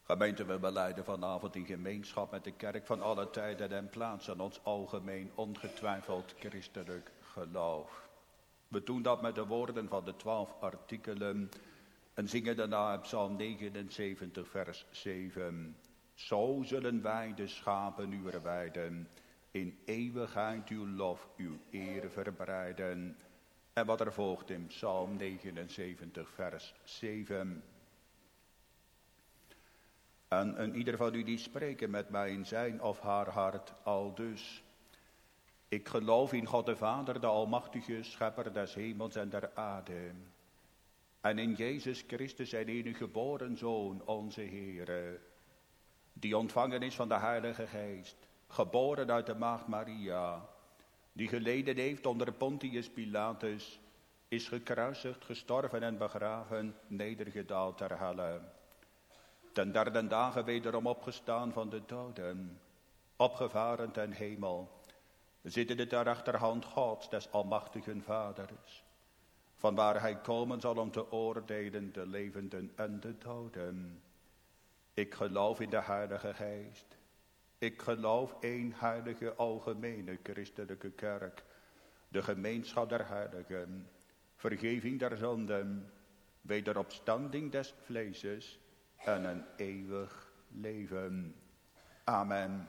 Gemeente, we belijden vanavond in gemeenschap met de kerk van alle tijden en plaatsen ons algemeen ongetwijfeld christelijk geloof. We doen dat met de woorden van de 12 artikelen en zingen daarna Psalm 79 vers 7. Zo zullen wij de schapen uwer weiden, in eeuwigheid uw lof, uw eer verbreiden. En wat er volgt in Psalm 79 vers 7. En ieder van u die spreken met mij in zijn of haar hart aldus. Ik geloof in God de Vader, de almachtige schepper des hemels en der aarde. En in Jezus Christus zijn enige geboren Zoon, onze Heere. Die ontvangen is van de Heilige Geest. Geboren uit de maagd Maria. Die geleden heeft onder Pontius Pilatus. Is gekruisigd, gestorven en begraven, nedergedaald ter helle. Ten derde dagen wederom opgestaan van de doden, opgevaren ten hemel, zittende ter rechterhand Gods, des almachtigen Vaders, vanwaar hij komen zal om te oordelen de levenden en de doden. Ik geloof in de Heilige Geest. Ik geloof één heilige algemene christelijke kerk, de gemeenschap der heiligen, vergeving der zonden, wederopstanding des vleeses, en een eeuwig leven. Amen.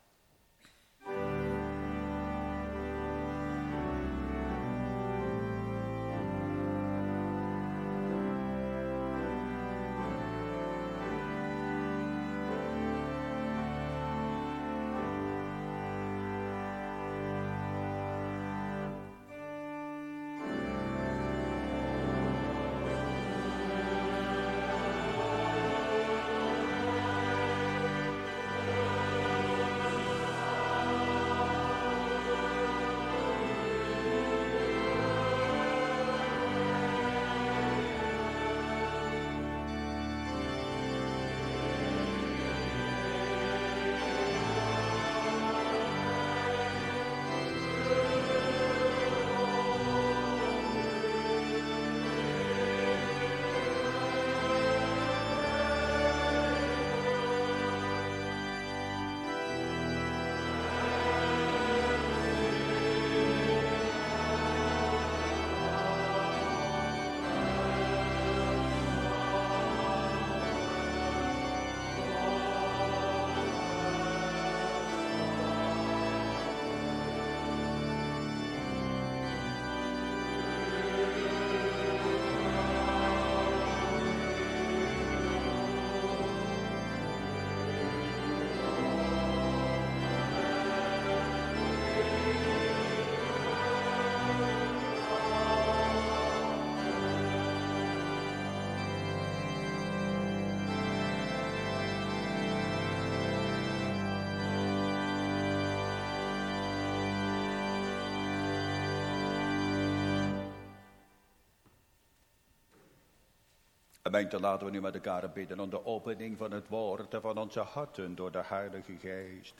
Gemeente, laten we nu met elkaar bidden om de opening van het woord en van onze harten door de Heilige Geest.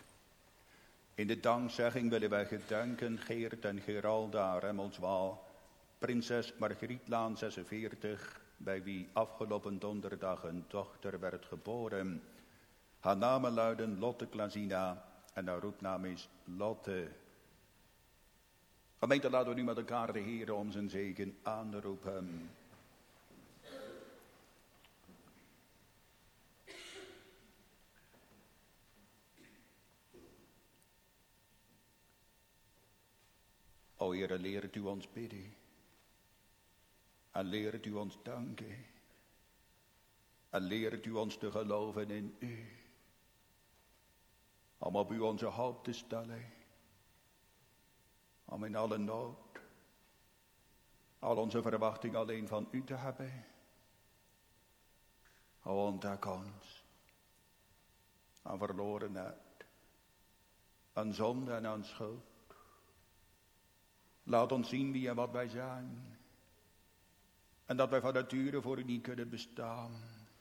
In de dankzegging willen wij gedenken Geert en Geralda Remmelswaal, prinses Margrietlaan 46, bij wie afgelopen donderdag een dochter werd geboren. Haar namen luiden Lotte Klazina en haar roepnaam is Lotte. Gemeente, laten we nu met elkaar de Heer om zijn zegen aanroepen. O Heere, leert u ons bidden. En leert u ons danken. En leert u ons te geloven in u. Om op u onze hoop te stellen. Om in alle nood, al onze verwachting alleen van u te hebben. O, ontdek ons aan verlorenheid, aan zonde en aan schuld. Laat ons zien wie en wat wij zijn. En dat wij van nature voor u niet kunnen bestaan.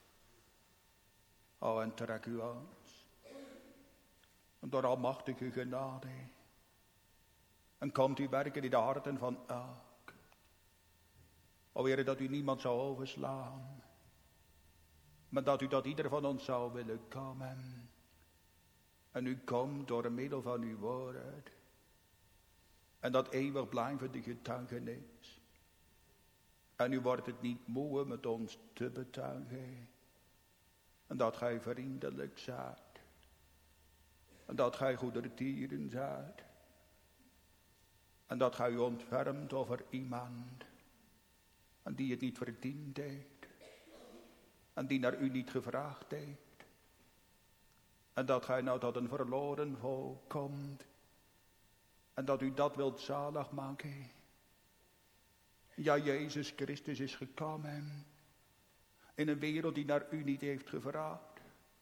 O, en trek u ons. Door almachtige genade. En komt u werken in de harten van elk. O Heer, dat u niemand zou overslaan. Maar dat u tot ieder van ons zou willen komen. En u komt door middel van uw woord. En dat eeuwig blijvende getuigenis. En u wordt het niet moe met ons te betuigen. En dat gij vriendelijk zijt. En dat gij goedertieren zijt. En dat gij u ontfermt over iemand. En die het niet verdiend heeft. En die naar u niet gevraagd heeft. En dat gij nou tot een verloren volk komt. En dat u dat wilt zalig maken. Ja, Jezus Christus is gekomen. In een wereld die naar u niet heeft gevraagd.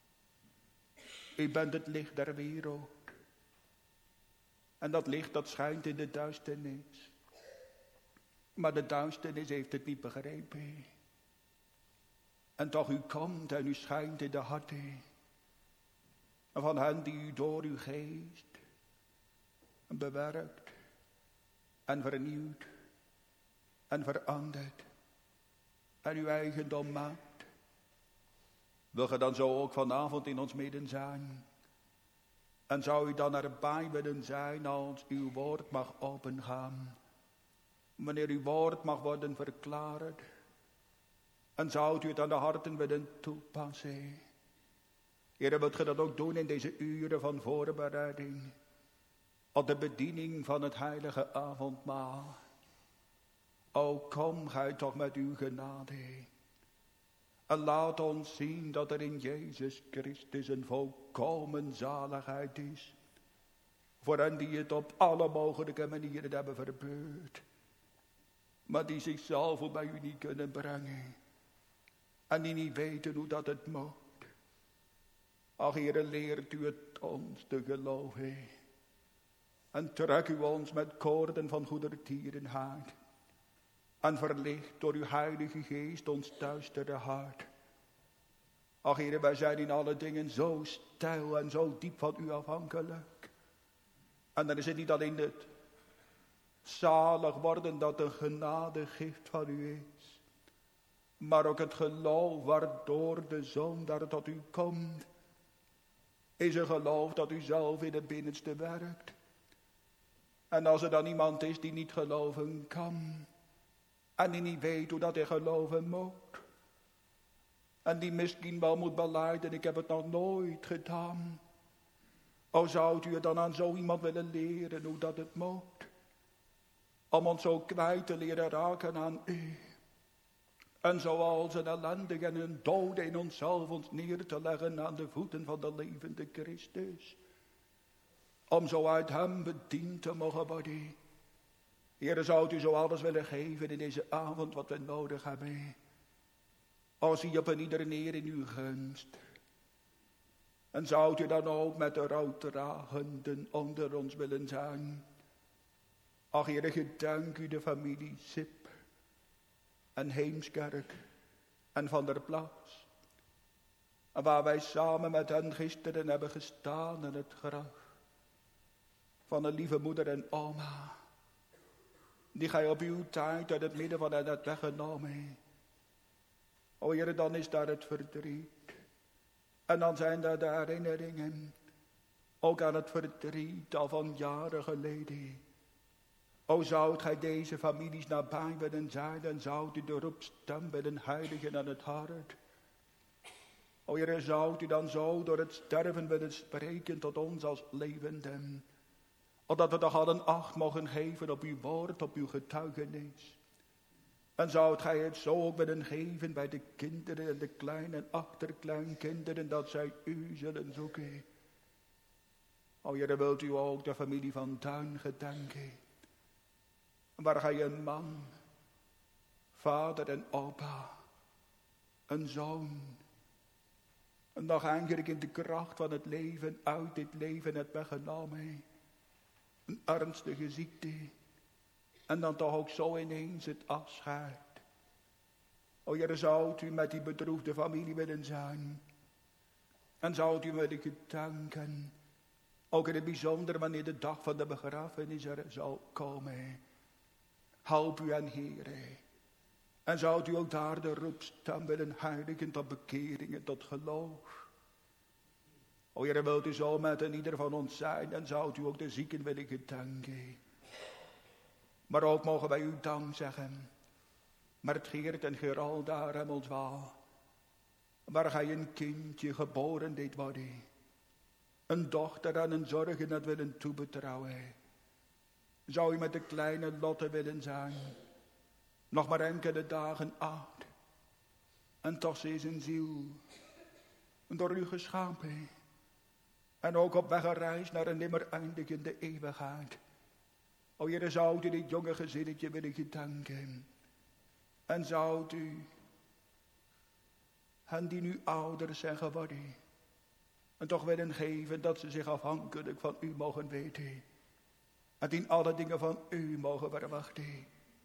U bent het licht der wereld. En dat licht dat schijnt in de duisternis. Maar de duisternis heeft het niet begrepen. En toch u komt en u schijnt in de harten. Van hen die u door uw geest bewerkt en vernieuwt en verandert en uw eigendom maakt. Wil ge dan zo ook vanavond in ons midden zijn? En zou u dan erbij willen zijn als uw woord mag opengaan? Wanneer uw woord mag worden verklaard? En zou u het aan de harten willen toepassen? Heere, wilt ge dat ook doen in deze uren van voorbereiding? Op de bediening van het heilige avondmaal. O, kom gij toch met uw genade. En laat ons zien dat er in Jezus Christus een volkomen zaligheid is. Voor hen die het op alle mogelijke manieren hebben verbeurd. Maar die zichzelf ook bij u niet kunnen brengen. En die niet weten hoe dat het moet. Ach, Heere, leert u het ons te geloven. En trek u ons met koorden van goedertierenheid. En verlicht door uw heilige geest ons duistere hart. Ach, Heere, wij zijn in alle dingen zo stijl en zo diep van u afhankelijk. En dan is het niet alleen het zalig worden dat een genadegift van u is. Maar ook het geloof waardoor de Zoon daar tot u komt. Is een geloof dat u zelf in het binnenste werkt. En als er dan iemand is die niet geloven kan. En die niet weet hoe dat hij geloven moet. En die misschien wel moet belijden, ik heb het nog nooit gedaan. O, zou u het dan aan zo iemand willen leren hoe dat het moet? Om ons zo kwijt te leren raken aan u. En zoals een ellendige en een dode in onszelf ons neer te leggen aan de voeten van de levende Christus. Om zo uit hem bediend te mogen worden. Heere, zou u zo alles willen geven in deze avond wat we nodig hebben. Als u op een ieder neer in uw gunst. En zou u dan ook met de rouwdragenden onder ons willen zijn. Ach, Heere, gedank u de familie Sip. En Heemskerk. En Van der Plas. En waar wij samen met hen gisteren hebben gestaan in het graf. Van een lieve moeder en oma. Die gij op uw tijd uit het midden van hen hebt weggenomen. O Heere, dan is daar het verdriet. En dan zijn daar de herinneringen. Ook aan het verdriet al van jaren geleden. O, zoudt gij deze families nabij willen zijn. En zoudt u de roepstem willen heiligen aan het hart. O Heere, zoudt u dan zo door het sterven willen spreken tot ons als levenden. Opdat we toch allen acht mogen geven op uw woord, op uw getuigenis. En zoudt gij het zo ook willen geven bij de kinderen en de kleine en achterkleinkinderen, dat zij u zullen zoeken. O Heere, wilt u ook de familie van Duin gedenken. Waar gij een man, vader en opa, een zoon. En nog eigenlijk in de kracht van het leven uit dit leven hebt weggenomen. Een ernstige ziekte. En dan toch ook zo ineens het afscheid. O Heere, zou u met die bedroefde familie willen zijn. En zou u willen gedenken. Ook in het bijzonder wanneer de dag van de begrafenis er zal komen. Help u en Heere. En zou u ook daar de roepstem willen heiligen tot bekering en tot geloof. O Heer, wilt u zo met een ieder van ons zijn en zou u ook de zieken willen gedenken. Maar ook mogen wij u dank zeggen. Maar het Geert en Geral daar hem ons wel. Waar gij een kindje geboren deed worden. Een dochter aan een zorgen het willen toebetrouwen. Zou u met de kleine Lotte willen zijn. Nog maar enkele dagen oud. En toch ze is een ziel. Door u geschapen. En ook op weg gereisd naar een nimmer eindigende eeuwigheid. O Heer, zou u dit jonge gezinnetje willen gedenken. En zou u hen die nu ouder zijn geworden. En toch willen geven dat ze zich afhankelijk van u mogen weten. En in alle dingen van u mogen verwachten.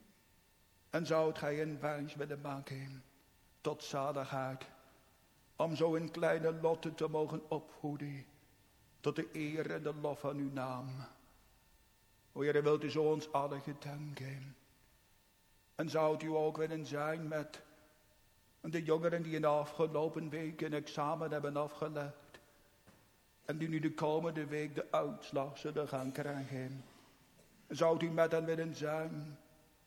En zou gij een wijs willen maken tot zaligheid. Om zo een kleine Lotte te mogen opvoeden. Tot de eer en de lof van uw naam. O Heer, wilt u zo ons allen gedenken. En zou u ook willen zijn met de jongeren die in de afgelopen week een examen hebben afgelegd. En die nu de komende week de uitslag zullen gaan krijgen. Zou u met hen willen zijn.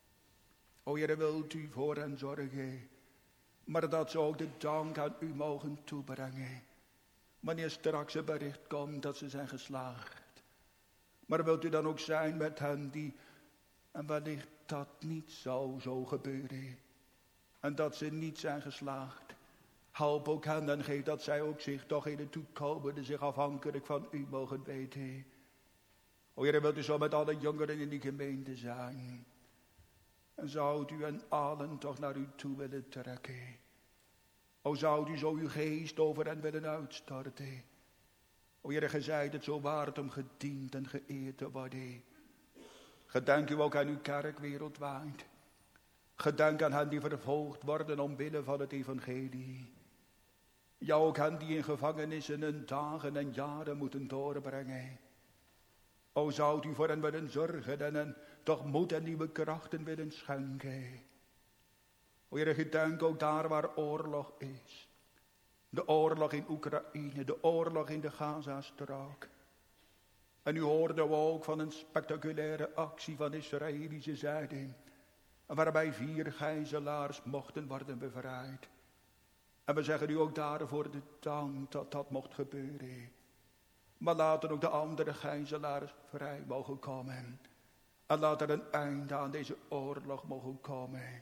O Heer, wilt u voor hen zorgen. Maar dat ze ook de dank aan u mogen toebrengen. Wanneer straks het bericht komt dat ze zijn geslaagd. Maar wilt u dan ook zijn met hen die, en wellicht dat niet zou zo gebeuren. En dat ze niet zijn geslaagd. Help ook hen en geef dat zij ook zich toch in de toekomende zich afhankelijk van u mogen weten. O Heer, wilt u zo met alle jongeren in die gemeente zijn. En zou u hen allen toch naar u toe willen trekken. O zou u zo uw geest over hen willen uitstorten. O Heer, gij zijt het zo waard om gediend en geëerd te worden. Gedenk u ook aan uw kerk wereldwijd. Gedenk aan hen die vervolgd worden omwille van het evangelie. Ja, ook hen die in gevangenissen hun dagen en jaren moeten doorbrengen. O zou u voor hen willen zorgen en hen toch moed en nieuwe krachten willen schenken. O Heer, gedenk ook daar waar oorlog is. De oorlog in Oekraïne, de oorlog in de Gazastrook. En u hoorde ook van een spectaculaire actie van Israëlische zijde. Waarbij 4 gijzelaars mochten worden bevrijd. En we zeggen u ook daarvoor de dank dat dat mocht gebeuren. Maar laten ook de andere gijzelaars vrij mogen komen. En laat er een einde aan deze oorlog mogen komen.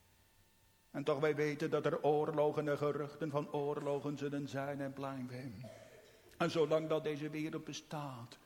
En toch wij weten dat er oorlogen en geruchten van oorlogen zullen zijn en blijven. En zolang dat deze wereld bestaat.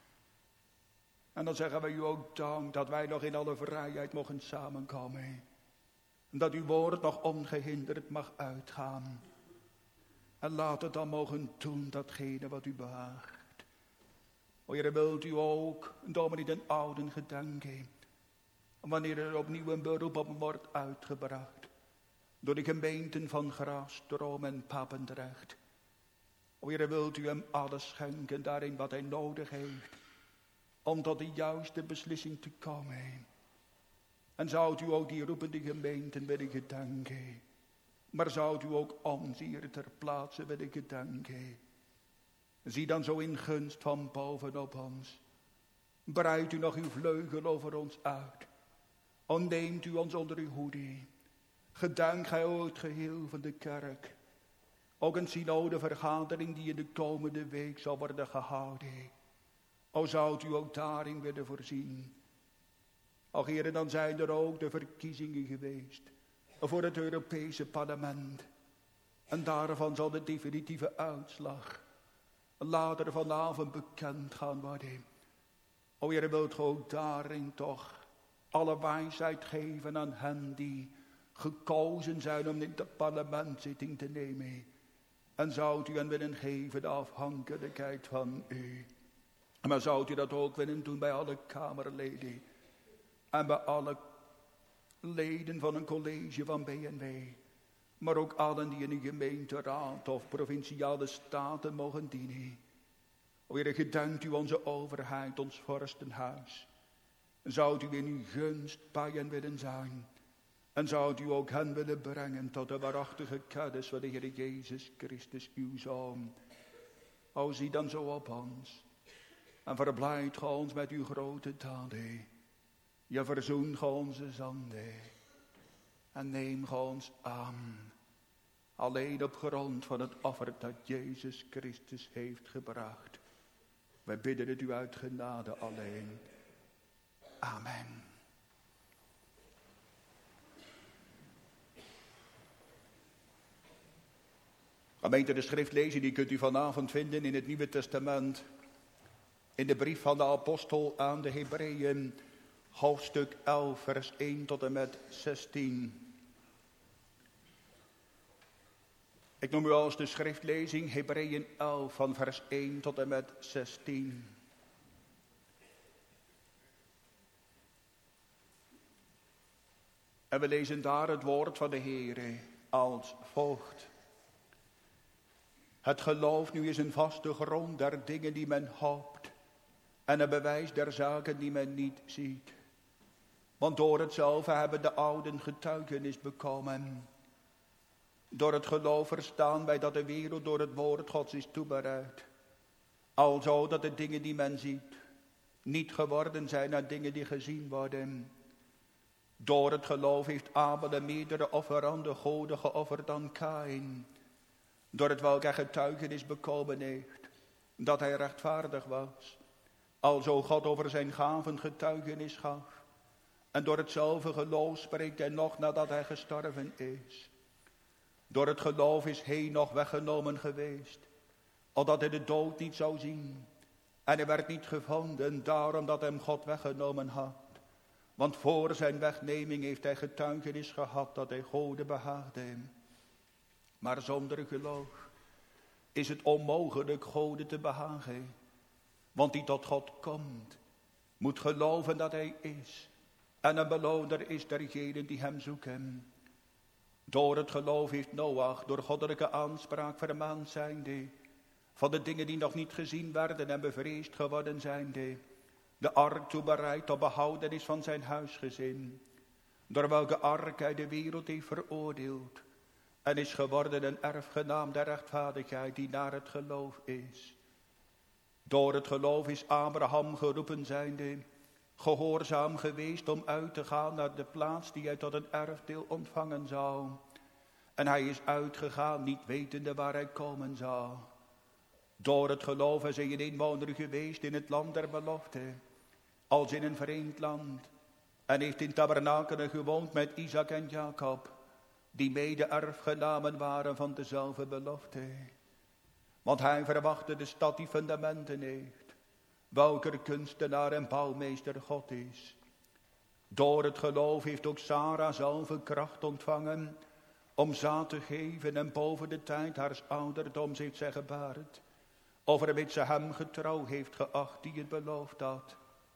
En dan zeggen wij u ook dank dat wij nog in alle vrijheid mogen samenkomen. En dat uw woord nog ongehinderd mag uitgaan. En laat het dan mogen doen datgene wat u behaagt. O Heer, wilt u ook dominee den ouden gedenken. Wanneer er opnieuw een beroep op wordt uitgebracht. Door de gemeenten van Grafstroom en Papendrecht. O Heer, wilt u hem alles schenken daarin wat hij nodig heeft. Om tot de juiste beslissing te komen. En zou u ook die roepende gemeenten willen gedenken. Maar zou u ook ons hier ter plaatse willen gedenken. Zie dan zo in gunst van bovenop ons. Breid u nog uw vleugel over ons uit. Ontneemt u ons onder uw hoede. Gedenk gij ook het geheel van de kerk. Ook een synodevergadering die in de komende week zal worden gehouden. O zou u ook daarin willen voorzien. O Heere, dan zijn er ook de verkiezingen geweest. Voor het Europese parlement. En daarvan zal de definitieve uitslag later vanavond bekend gaan worden. O Heere, wilt ge ook daarin toch alle wijsheid geven aan hen die gekozen zijn om in de parlementzitting te nemen. En zou u hen willen geven de afhankelijkheid van u. Maar zou u dat ook willen doen bij alle kamerleden. En bij alle leden van een college van BNW. Maar ook allen die in een gemeenteraad of provinciale staten mogen dienen. O Heer, gedenkt u onze overheid, ons vorstenhuis. Zou u in uw gunst bij hen willen zijn. En zou u ook hen willen brengen tot de waarachtige kennis van de Heer Jezus Christus, uw Zoon. O, zie dan zo op ons. En verblijd ge ons met uw grote daden. Je verzoent ge onze zonden. En neem ge ons aan. Alleen op grond van het offer dat Jezus Christus heeft gebracht. Wij bidden het u uit genade alleen. Amen. Gemeente, de schriftlezing die kunt u vanavond vinden in het Nieuwe Testament. In de brief van de apostel aan de Hebreeën, hoofdstuk 11, vers 1 tot en met 16. Ik noem u als de schriftlezing Hebreeën 11 van vers 1 tot en met 16. En we lezen daar het woord van de Heere als volgt. Het geloof nu is een vaste grond der dingen die men hoopt en een bewijs der zaken die men niet ziet. Want door hetzelfde hebben de ouden getuigenis bekomen. Door het geloof verstaan wij dat de wereld door het woord Gods is toebereid. Alzo dat de dingen die men ziet niet geworden zijn naar dingen die gezien worden. Door het geloof heeft Abel een meerdere offerande goden geofferd dan Kaïn. Door het welk hij getuigenis bekomen heeft, dat hij rechtvaardig was. Alzo God over zijn gaven getuigenis gaf. En door hetzelfde geloof spreekt hij nog nadat hij gestorven is. Door het geloof is Henoch weggenomen geweest, opdat hij de dood niet zou zien. En hij werd niet gevonden, daarom dat hem God weggenomen had. Want voor zijn wegneming heeft hij getuigenis gehad dat hij Gode behaagde. Maar zonder geloof is het onmogelijk Gode te behagen. Want die tot God komt, moet geloven dat hij is. En een beloner is dergenen die hem zoeken. Door het geloof heeft Noach door goddelijke aanspraak vermaand zijnde, van de dingen die nog niet gezien werden en bevreesd geworden zijnde, de ark toebereid tot behoudenis van zijn huisgezin, door welke ark hij de wereld heeft veroordeeld, en is geworden een erfgenaam der rechtvaardigheid die naar het geloof is. Door het geloof is Abraham geroepen zijnde, gehoorzaam geweest om uit te gaan naar de plaats die hij tot een erfdeel ontvangen zou. En hij is uitgegaan, niet wetende waar hij komen zou. Door het geloof is hij een inwoner geweest in het land der belofte, als in een vreemd land. En heeft in tabernakelen gewoond met Isaac en Jacob, die mede erfgenamen waren van dezelfde belofte. Want hij verwachtte de stad die fundamenten heeft, welker kunstenaar en bouwmeester God is. Door het geloof heeft ook Sarah zelf kracht ontvangen om zaad te geven en boven de tijd haars ouderdoms heeft zij gebaard, overmits ze hem getrouw heeft geacht die het beloofd had.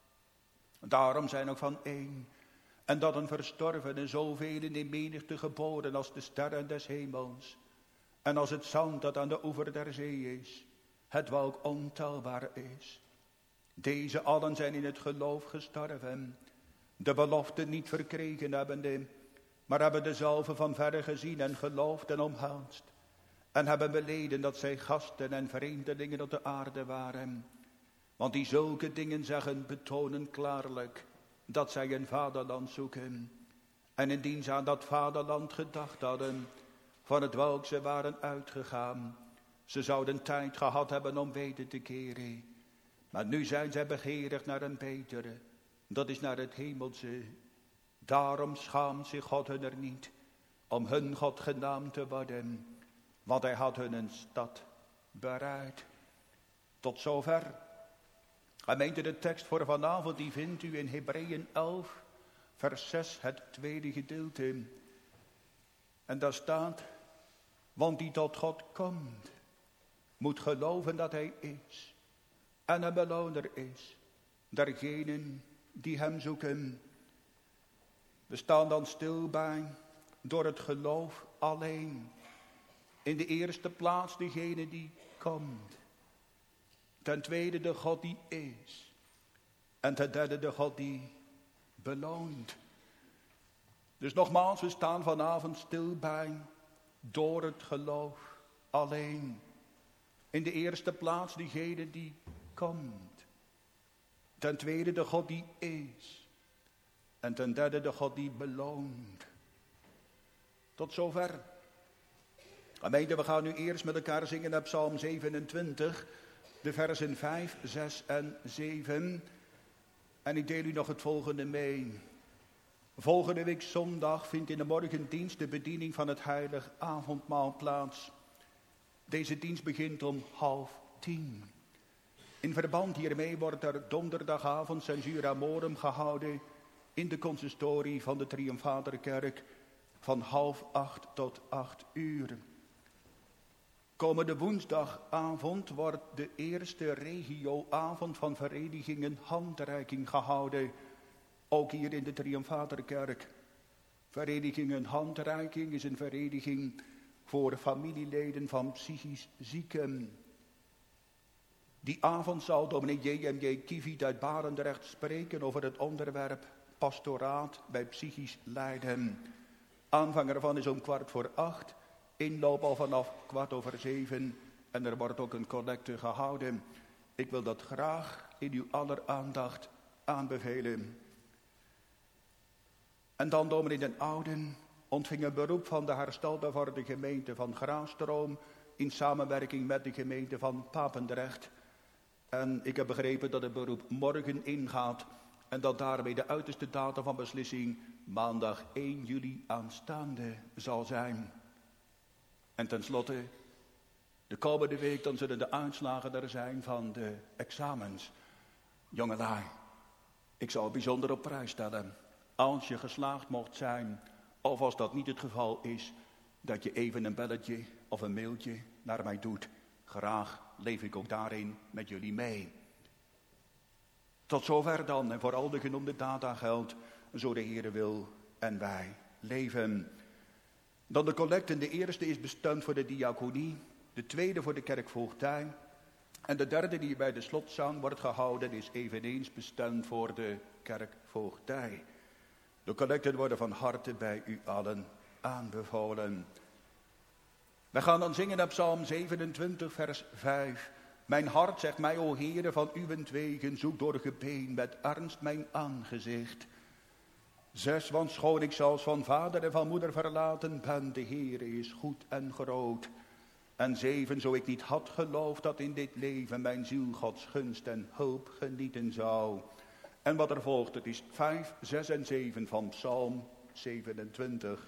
Daarom zijn ook van één, en dat een verstorvene zoveel in de menigte geboren als de sterren des hemels, en als het zand dat aan de oever der zee is, het welk ontelbaar is. Deze allen zijn in het geloof gestorven, de belofte niet verkregen hebbende, maar hebben dezelfde van verre gezien en geloofd en omhelst, en hebben beleden dat zij gasten en vreemdelingen op de aarde waren. Want die zulke dingen zeggen, betonen klaarlijk dat zij een vaderland zoeken. En indien ze aan dat vaderland gedacht hadden, van het welk ze waren uitgegaan, ze zouden tijd gehad hebben om weder te keren. Maar nu zijn zij begeerig naar een betere, dat is naar het hemelse. Daarom schaamt zich God hun er niet, om hun God genaamd te worden, want hij had hun een stad bereid. Tot zover. Gemeente, de tekst voor vanavond die vindt u in Hebreeën 11, vers 6, het tweede gedeelte. En daar staat, want die tot God komt, moet geloven dat hij is en een beloner is dergenen die hem zoeken. We staan dan stil bij door het geloof alleen. In de eerste plaats degene die komt. Ten tweede de God die is. En ten derde de God die beloont. Dus nogmaals, we staan vanavond stil bij, door het geloof alleen. In de eerste plaats diegene die komt. Ten tweede de God die is. En ten derde de God die beloont. Tot zover. Gemeente, we gaan nu eerst met elkaar zingen naar Psalm 27, de versen 5, 6 en 7. En ik deel u nog het volgende mee. Volgende week zondag vindt in de morgendienst de bediening van het heilig avondmaal plaats. Deze dienst begint om 9:30. In verband hiermee wordt er donderdagavond Censura Morum gehouden in de consistorie van de Triumfatorkerk van 7:30 tot 8:00. Komende woensdagavond wordt de eerste regioavond van verenigingen handreiking gehouden. Ook hier in de Triumfatorkerk. Verenigingen handreiking is een vereniging voor familieleden van psychisch zieken. Die avond zal dominee J.M.J. Kieviet uit Barendrecht spreken over het onderwerp pastoraat bij psychisch lijden. Aanvang ervan is om 7:15. Inloop al vanaf 7:15 en er wordt ook een collecte gehouden. Ik wil dat graag in uw aller aandacht aanbevelen. En dan dominee Den Ouden ontving een beroep van de herstelde voor de gemeente van Graafstroom in samenwerking met de gemeente van Papendrecht. En ik heb begrepen dat het beroep morgen ingaat en dat daarmee de uiterste datum van beslissing maandag 1 juli aanstaande zal zijn. En tenslotte, de komende week dan zullen de uitslagen er zijn van de examens. Jongelui, ik zou het bijzonder op prijs stellen als je geslaagd mocht zijn, of als dat niet het geval is, dat je even een belletje of een mailtje naar mij doet. Graag leef ik ook daarin met jullie mee. Tot zover dan, en voor al de genoemde data geldt, zo de Heere wil en wij leven. Dan de collecten, de eerste is bestemd voor de diaconie, de tweede voor de kerkvoogdij en de derde die bij de slotzang wordt gehouden is eveneens bestemd voor de kerkvoogdij. De collecten worden van harte bij u allen aanbevolen. We gaan dan zingen op Psalm 27 vers 5. Mijn hart zegt mij, o Heere, van uwentwegen zoek door gebeen met ernst mijn aangezicht. 6, want schoon ik zelfs van vader en van moeder verlaten ben, de Heere is goed en groot. En 7, zo ik niet had geloofd dat in dit leven mijn ziel Gods gunst en hulp genieten zou. En wat er volgt, het is 5, 6 en 7 van Psalm 27.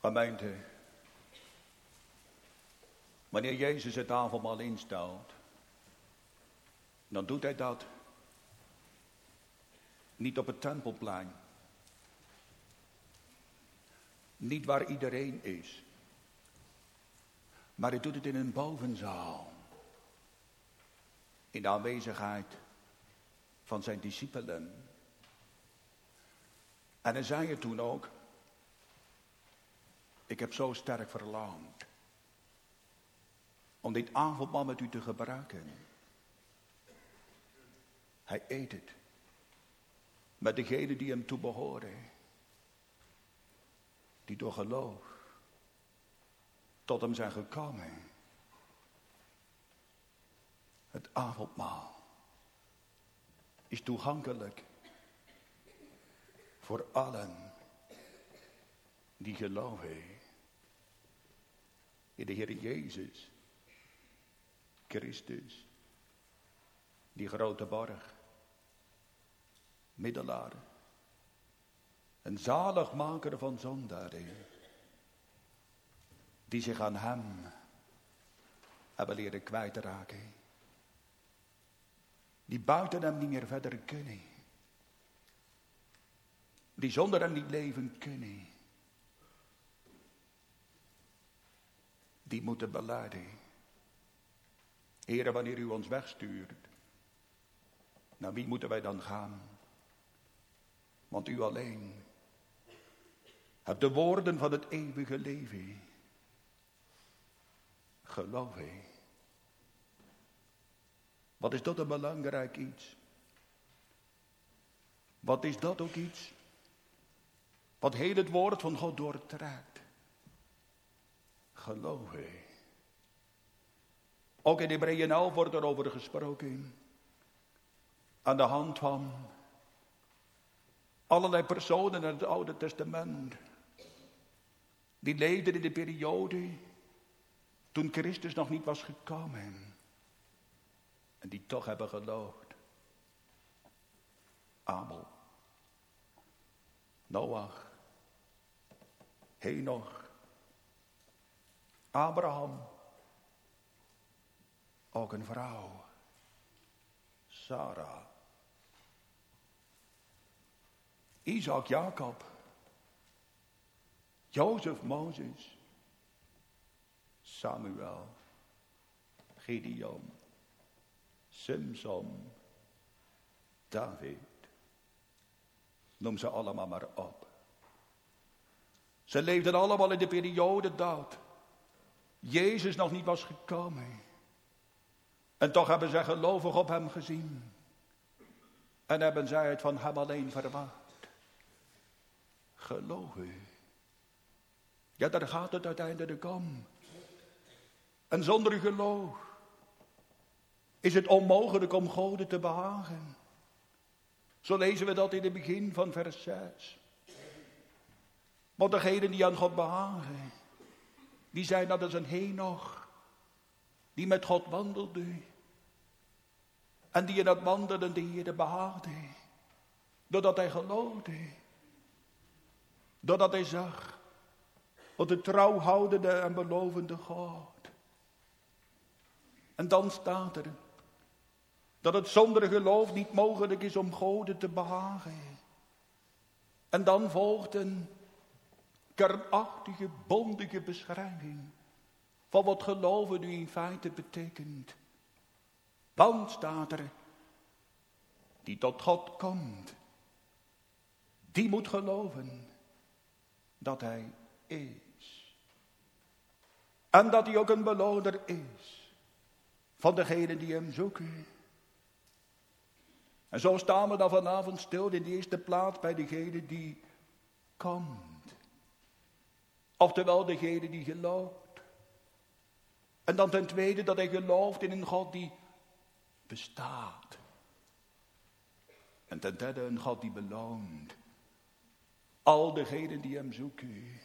Gemeente, wanneer Jezus het avondmaal instelt, dan doet hij dat niet op het tempelplein. Niet waar iedereen is. Maar hij doet het in een bovenzaal. In de aanwezigheid van zijn discipelen. En hij zei het toen ook. Ik heb zo sterk verlangd om dit avondmaal met u te gebruiken. Hij eet het met degenen die hem toebehoren. Die door geloof tot hem zijn gekomen. Het avondmaal is toegankelijk voor allen die geloven in de Heer Jezus Christus, die grote borg, middelaar, een zaligmaker van zondaren, die zich aan hem hebben leren kwijtraken, die buiten hem niet meer verder kunnen, die zonder hem niet leven kunnen, die moeten belijden. Heere, wanneer u ons wegstuurt, naar wie moeten wij dan gaan? Want u alleen hebt de woorden van het eeuwige leven. Geloven. Wat is dat een belangrijk iets? Wat is dat ook iets? Wat heel het woord van God doortrekt. Geloven. Ook in Hebreeën 11 wordt erover gesproken. Aan de hand van allerlei personen in het Oude Testament. Die leefden in de periode toen Christus nog niet was gekomen. En die toch hebben geloofd. Abel. Noach. Henoch. Abraham. Ook een vrouw. Sarah. Isaac, Jacob. Jozef, Mozes. Samuel. Gideon. Simson. David. Noem ze allemaal maar op. Ze leefden allemaal in de periode dat Jezus nog niet was gekomen. En toch hebben zij gelovig op hem gezien. En hebben zij het van hem alleen verwacht. Geloven. Ja, daar gaat het uiteindelijk om. En zonder geloof is het onmogelijk om God te behagen. Zo lezen we dat in het begin van vers 6. Want degenen die aan God behagen, die zijn dat als een Henoch, die met God wandelde. En die in dat wandelen de Heer behaagde. Doordat hij geloofde. Doordat hij zag wat de trouwhoudende en belovende God. En dan staat er dat het zonder geloof niet mogelijk is om God te behagen. En dan volgt een kernachtige, bondige beschrijving van wat geloven nu in feite betekent. Want staat er, die tot God komt, die moet geloven dat hij is. En dat hij ook een beloner is van degenen die hem zoeken. En zo staan we dan vanavond stil in de eerste plaats bij degene die komt. Oftewel degene die gelooft. En dan ten tweede dat hij gelooft in een God die bestaat. En ten derde een God die beloont. Al degenen die hem zoeken.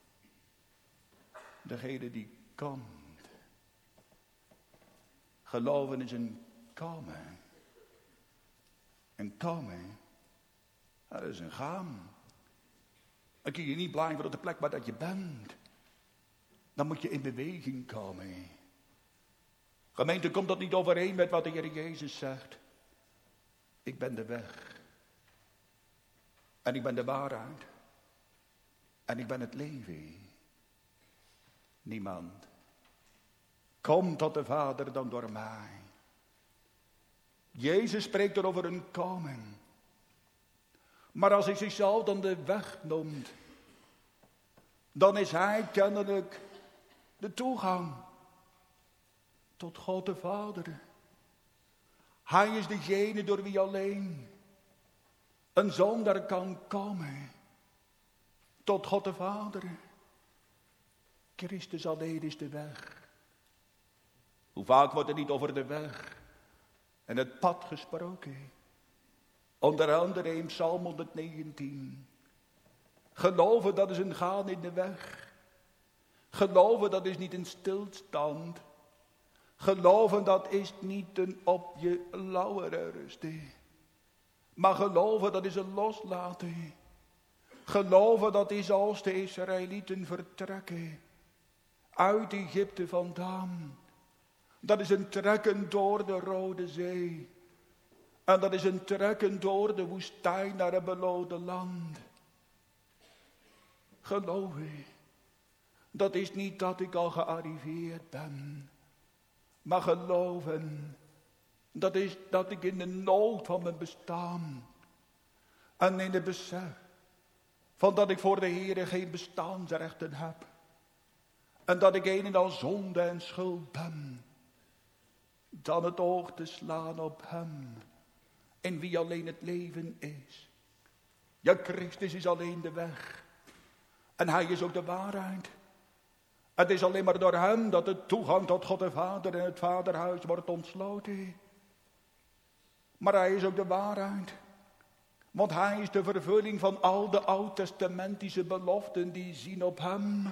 Degene die komt. Geloven is een komen. Een komen. Dat is een gaan. Dan kun je niet blijven op de plek waar dat je bent. Dan moet je in beweging komen. Gemeente, komt dat niet overeen met wat de Heer Jezus zegt? Ik ben de weg. En ik ben de waarheid. En ik ben het leven. Niemand komt tot de Vader dan door mij. Jezus spreekt er over een komen. Maar als hij zichzelf dan de weg noemt, dan is hij kennelijk de toegang tot God de Vader. Hij is degene door wie alleen een zondaar kan komen tot God de Vader. Christus alleen is de weg. Hoe vaak wordt er niet over de weg en het pad gesproken? Onder andere in Psalm 119. Geloven, dat is een gaan in de weg. Geloven, dat is niet een stilstand. Geloven, dat is niet een op je lauweren rusten. Maar geloven, dat is een loslaten. Geloven, dat is als de Israëlieten vertrekken uit Egypte vandaan. Dat is een trekken door de Rode Zee. En dat is een trekken door de woestijn naar het beloofde land. Geloven, dat is niet dat ik al gearriveerd ben. Maar geloven, dat is dat ik in de nood van mijn bestaan en in het besef van dat ik voor de Heere geen bestaansrechten heb. En dat ik een en al zonde en schuld ben. Dan het oog te slaan op hem, in wie alleen het leven is. Ja, Christus is alleen de weg. En hij is ook de waarheid. Het is alleen maar door hem dat de toegang tot God de Vader en het Vaderhuis wordt ontsloten. Maar hij is ook de waarheid. Want hij is de vervulling van al de oud-testamentische beloften die zien op hem.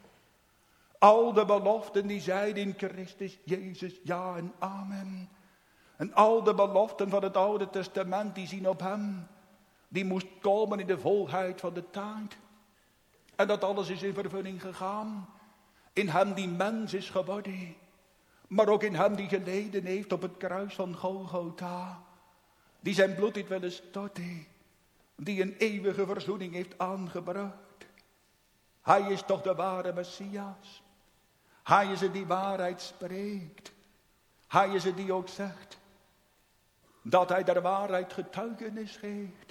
Al de beloften die zeiden in Christus Jezus ja en amen. En al de beloften van het Oude Testament die zien op hem. Die moest komen in de volheid van de tijd. En dat alles is in vervulling gegaan. In hem die mens is geworden. Maar ook in hem die geleden heeft op het kruis van Golgotha. Die zijn bloed heeft willen storten. Die een eeuwige verzoening heeft aangebracht. Hij is toch de ware Messias. Hij is het die waarheid spreekt. Hij is het die ook zegt dat hij der waarheid getuigenis geeft.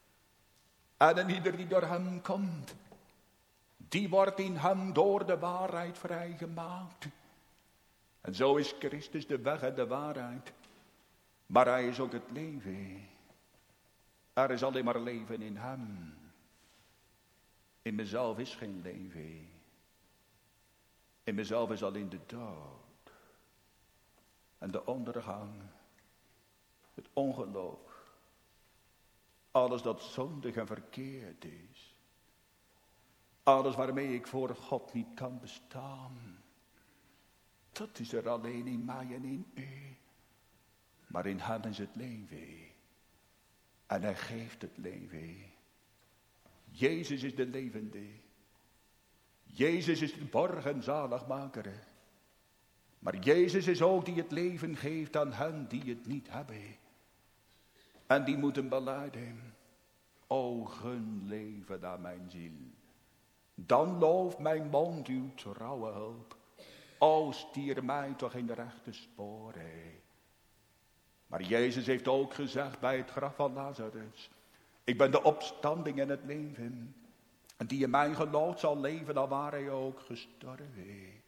En ieder die door hem komt, die wordt in hem door de waarheid vrijgemaakt. En zo is Christus de weg en de waarheid. Maar hij is ook het leven. Er is alleen maar leven in hem. In mezelf is geen leven. In mezelf is alleen de dood. En de ondergang. Het ongeloof. Alles dat zondig en verkeerd is. Alles waarmee ik voor God niet kan bestaan. Dat is er alleen in mij en in u. Maar in hem is het leven. En hij geeft het leven. Jezus is de levende. Jezus is de borg en zaligmaker. Maar Jezus is ook die het leven geeft aan hen die het niet hebben. En die moeten belijden. O, gun leven aan mijn ziel. Dan looft mijn mond uw trouwe hulp. O, stier mij toch in de rechte sporen. Maar Jezus heeft ook gezegd bij het graf van Lazarus. Ik ben de opstanding en het leven. En die in mijn geloof zal leven, al ware hij ook gestorven.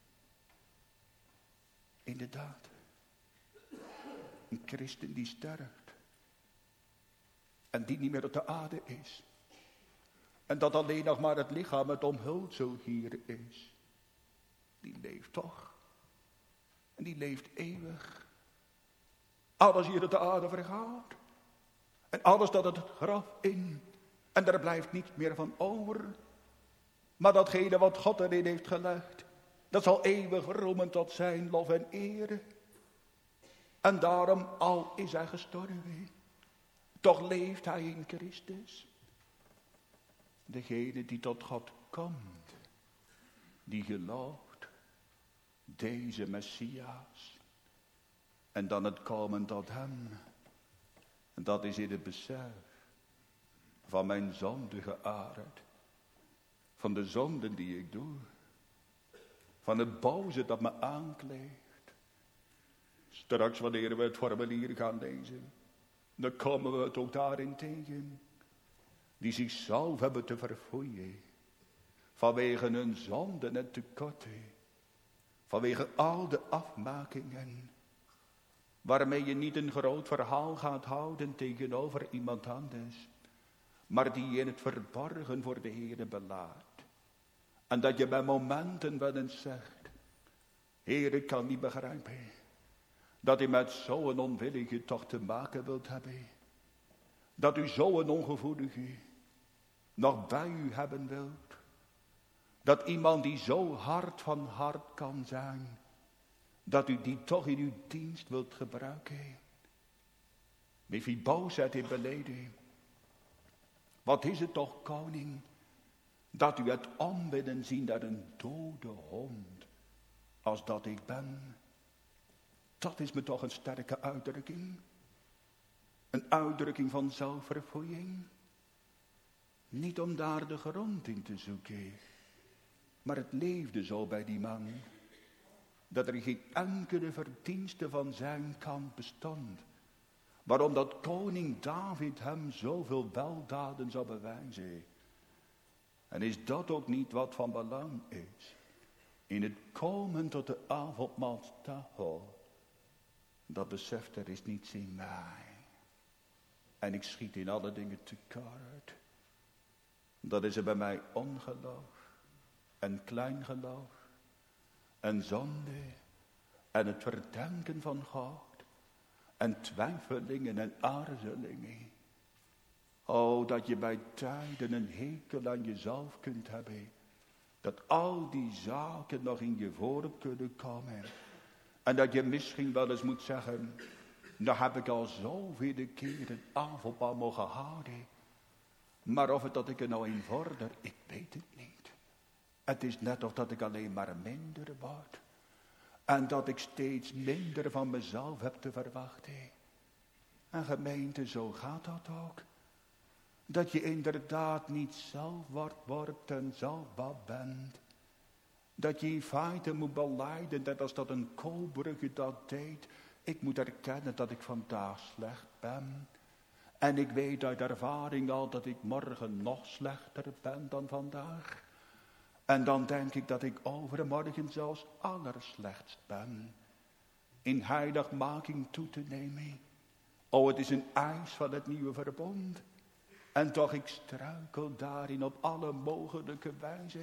Inderdaad. Een christen die sterft. En die niet meer op de aarde is. En dat alleen nog maar het lichaam, het omhulsel hier is. Die leeft toch. En die leeft eeuwig. Alles hier op de aarde vergaat. En alles dat het graf in. En er blijft niets meer van over. Maar datgene wat God erin heeft gelegd. Dat zal eeuwig roemen tot zijn lof en eer. En daarom al is hij gestorven. Toch leeft hij in Christus. Degene die tot God komt, die gelooft, deze Messias. En dan het komen tot hem. En dat is in het besef van mijn zondige aard. Van de zonden die ik doe. Van het boze dat me aankleeft. Straks wanneer we het formulier gaan lezen, dan komen we het ook daarin tegen. Die zichzelf hebben te verfoeien. Vanwege hun zonden en tekorten. Vanwege al de afmakingen. Waarmee je niet een groot verhaal gaat houden tegenover iemand anders. Maar die je in het verborgen voor de Heere belaadt. En dat je bij momenten wel eens zegt. Heer, ik kan niet begrijpen. Dat u met zo'n onwillige toch te maken wilt hebben. Dat u zo'n ongevoelige nog bij u hebben wilt. Dat iemand die zo hard van hart kan zijn. Dat u die toch in uw dienst wilt gebruiken. Mephibozet in beleden. Wat is het toch, koning, dat u het aanbidden zien naar een dode hond, als dat ik ben. Dat is me toch een sterke uitdrukking. Een uitdrukking van zelfverfoeiing. Niet om daar de grond in te zoeken, maar het leefde zo bij die man, dat er geen enkele verdienste van zijn kant bestond. Waarom dat koning David hem zoveel weldaden zou bewijzen. En is dat ook niet wat van belang is? In het komen tot de avondmaalstafel. Dat beseft er is niets in mij. En ik schiet in alle dingen tekort. Dat is er bij mij ongeloof. En kleingeloof. En zonde. En het verdenken van God. En twijfelingen en aarzelingen. Oh, dat je bij tijden een hekel aan jezelf kunt hebben. Dat al die zaken nog in je voor kunnen komen. En dat je misschien wel eens moet zeggen. Nou heb ik al zoveel keren avondmaal mogen houden. Maar of het dat ik er nou in vorder, ik weet het niet. Het is net of dat ik alleen maar minder word. En dat ik steeds minder van mezelf heb te verwachten. En gemeente, zo gaat dat ook. Dat je inderdaad niet zelf wordt en zelf wat bent. Dat je in feite moet belijden, net als dat een Koolbrugge dat deed. Ik moet erkennen dat ik vandaag slecht ben. En ik weet uit ervaring al dat ik morgen nog slechter ben dan vandaag. En dan denk ik dat ik overmorgen zelfs allerslechtst ben. In heiligmaking toe te nemen. Oh, het is een eis van het nieuwe verbond. En toch ik struikel daarin op alle mogelijke wijze.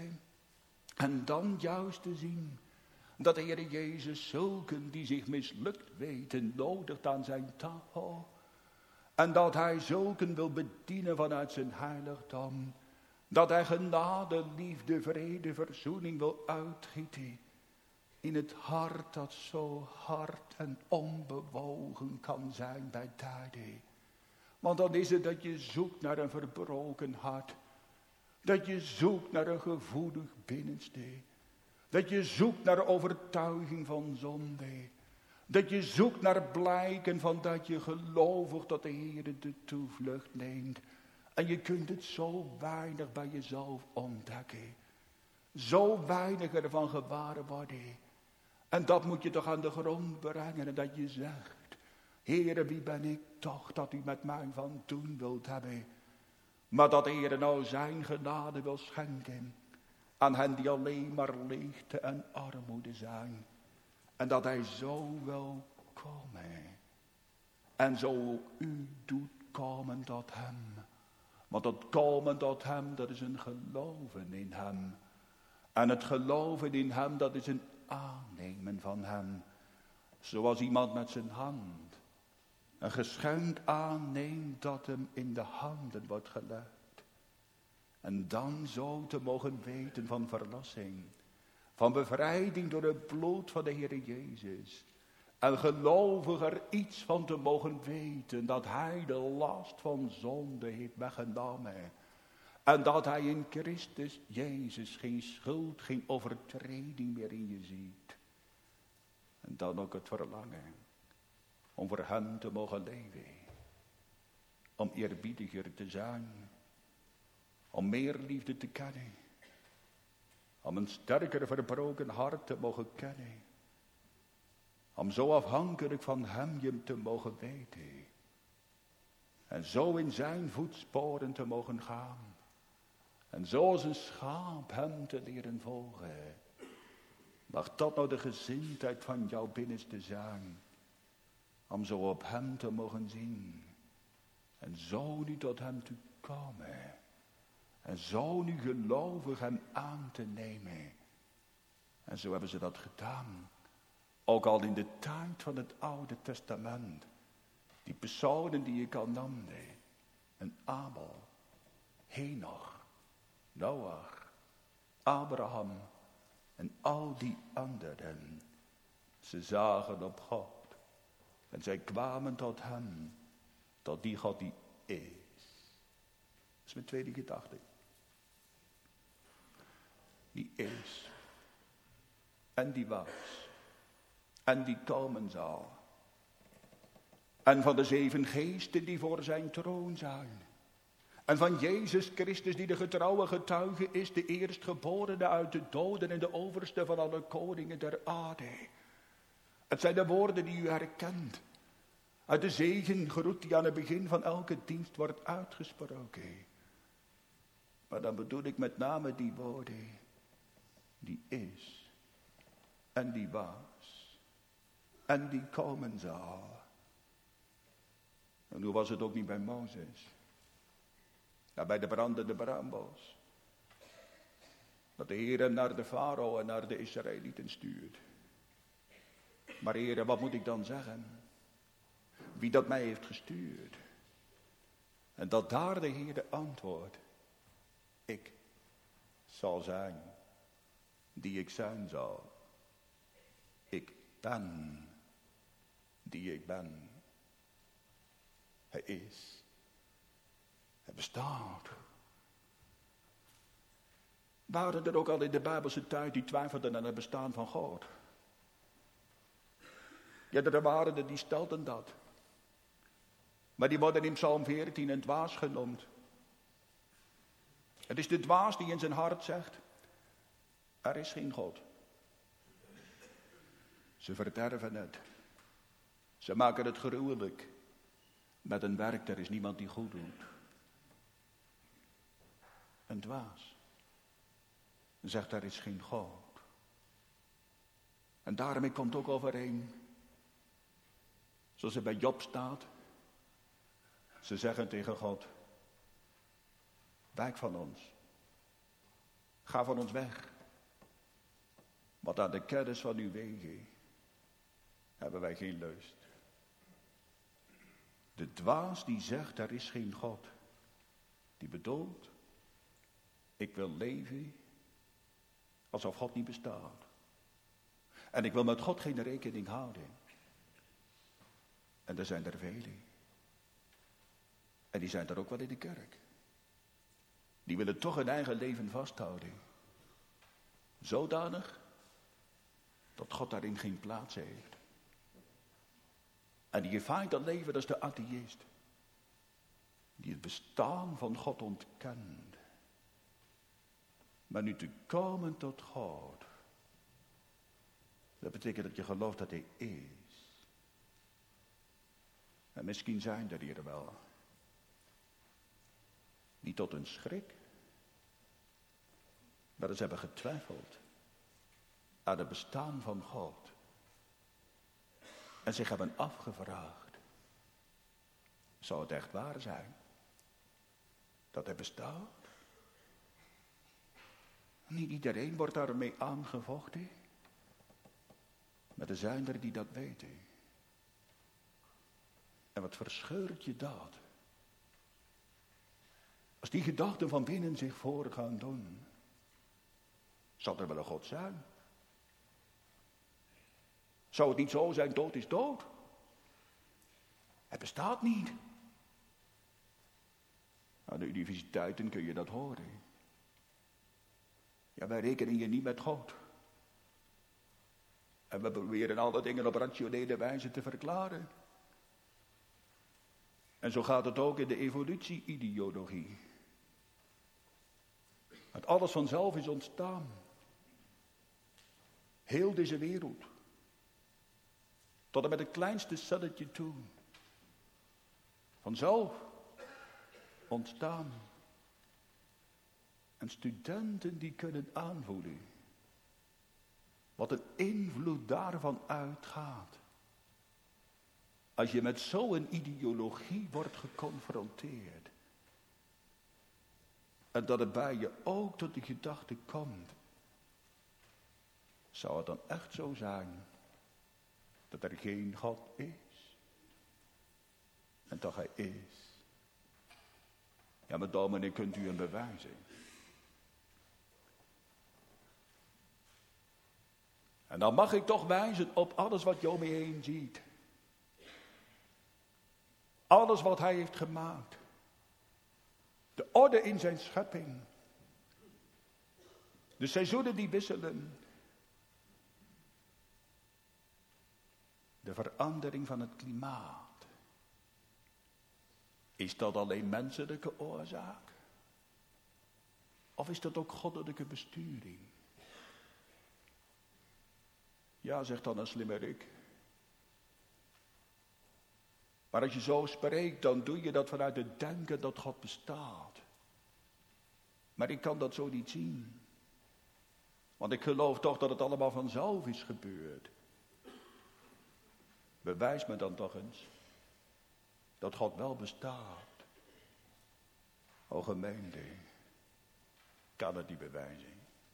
En dan juist te zien dat de Heer Jezus zulken die zich mislukt weten nodigt aan zijn tafel. En dat hij zulken wil bedienen vanuit zijn heiligdom. Dat hij genade, liefde, vrede, verzoening wil uitgieten. In het hart dat zo hard en onbewogen kan zijn bij tijden. Want dan is het dat je zoekt naar een verbroken hart. Dat je zoekt naar een gevoelig binnenste. Dat je zoekt naar overtuiging van zonde. Dat je zoekt naar blijken van dat je gelovig dat de Heer de toevlucht neemt. En je kunt het zo weinig bij jezelf ontdekken. Zo weinig ervan gewaar worden. En dat moet je toch aan de grond brengen en dat je zegt. Heere, wie ben ik toch dat u met mij van doen wilt hebben. Maar dat de Heere nou zijn genade wil schenken. Aan hen die alleen maar leegte en armoede zijn. En dat hij zo wil komen. En zo u doet komen tot hem. Want dat komen tot hem, dat is een geloven in hem. En het geloven in hem, dat is een aannemen van hem. Zoals iemand met zijn hand een geschenk aanneemt dat hem in de handen wordt gelegd. En dan zo te mogen weten van verlossing. Van bevrijding door het bloed van de Heer Jezus. En gelovig er iets van te mogen weten dat hij de last van zonde heeft weggenomen. En dat hij in Christus Jezus geen schuld, geen overtreding meer in je ziet. En dan ook het verlangen om voor hem te mogen leven. Om eerbiediger te zijn. Om meer liefde te kennen. Om een sterker verbroken hart te mogen kennen. Om zo afhankelijk van hem je te mogen weten. En zo in zijn voetsporen te mogen gaan. En zo als een schaap hem te leren volgen. Mag dat nou de gezindheid van jouw binnenste zijn. Om zo op hem te mogen zien. En zo nu tot hem te komen. En zo nu gelovig hem aan te nemen. En zo hebben ze dat gedaan. Ook al in de tijd van het Oude Testament. Die personen die ik al noemde. Een Abel. Henoch. Noach. Abraham. En al die anderen. Ze zagen op God. En zij kwamen tot hem. Tot die God die is. Dat is mijn tweede gedachte. Die is. En die was. En die komen zal. En van de 7 geesten die voor zijn troon zijn. En van Jezus Christus die de getrouwe getuige is. De eerstgeborene uit de doden en de overste van alle koningen der aarde. Het zijn de woorden die u herkent. Uit de zegengroet die aan het begin van elke dienst wordt uitgesproken. Maar dan bedoel ik met name die woorden. Die is. En die was. En die komen zal. En hoe was het ook niet bij Mozes? Ja, bij de brandende braambos. Dat de Heer hem naar de farao en naar de Israëlieten stuurt. Maar Heer, wat moet ik dan zeggen? Wie dat mij heeft gestuurd. En dat daar de Heer antwoordt. Ik zal zijn die ik zijn zal. Ik ben die ik ben. Hij is. Hij bestaat. Waren er ook al in de Bijbelse tijd die twijfelden aan het bestaan van God? Ja, er waren er die stelden dat. Maar die worden in Psalm 14 een dwaas genoemd. Het is de dwaas die in zijn hart zegt, er is geen God. Ze verderven het. Ze maken het gruwelijk. Met een werk, er is niemand die goed doet. Een dwaas. Zegt, er is geen God. En daarmee komt ook overeen. Zoals het bij Job staat. Ze zeggen tegen God. Wijk van ons. Ga van ons weg. Want aan de kennis van uw wegen hebben wij geen lust. De dwaas die zegt, er is geen God. Die bedoelt, ik wil leven alsof God niet bestaat. En ik wil met God geen rekening houden. En er zijn er velen. En die zijn er ook wel in de kerk. Die willen toch hun eigen leven vasthouden. Zodanig dat God daarin geen plaats heeft. En die in feite leven, dat is de atheïst. Die het bestaan van God ontkent. Maar nu te komen tot God. Dat betekent dat je gelooft dat hij is. En misschien zijn er hier wel. Niet tot een schrik. Maar ze hebben getwijfeld. Aan het bestaan van God. En zich hebben afgevraagd. Zou het echt waar zijn? Dat hij bestaat? Niet iedereen wordt daarmee aangevochten. Maar er zijn er die dat weten. En wat verscheurt je dat? Als die gedachten van binnen zich voor gaan doen. Zal er wel een God zijn? Zou het niet zo zijn, dood is dood? Het bestaat niet. Aan de universiteiten kun je dat horen. Ja, wij rekenen hier niet met God. En we proberen alle dingen op rationele wijze te verklaren. En zo gaat het ook in de evolutie-ideologie. Dat alles vanzelf is ontstaan. Heel deze wereld. Tot en met het kleinste celletje toe. Vanzelf ontstaan. En studenten die kunnen aanvoelen wat een invloed daarvan uitgaat. Als je met zo'n ideologie wordt geconfronteerd. En dat het bij je ook tot de gedachte komt. Zou het dan echt zo zijn dat er geen God is? En dat hij is. Ja, maar dominee, kunt u hem bewijzen? En dan mag ik toch wijzen op alles wat je om je heen ziet. Alles wat hij heeft gemaakt. De orde in zijn schepping. De seizoenen die wisselen. De verandering van het klimaat. Is dat alleen menselijke oorzaak? Of is dat ook goddelijke besturing? Ja, zegt dan een slimmerik. Maar als je zo spreekt, dan doe je dat vanuit het denken dat God bestaat. Maar ik kan dat zo niet zien. Want ik geloof toch dat het allemaal vanzelf is gebeurd. Bewijs me dan toch eens dat God wel bestaat. O gemeente, kan het niet bewijzen.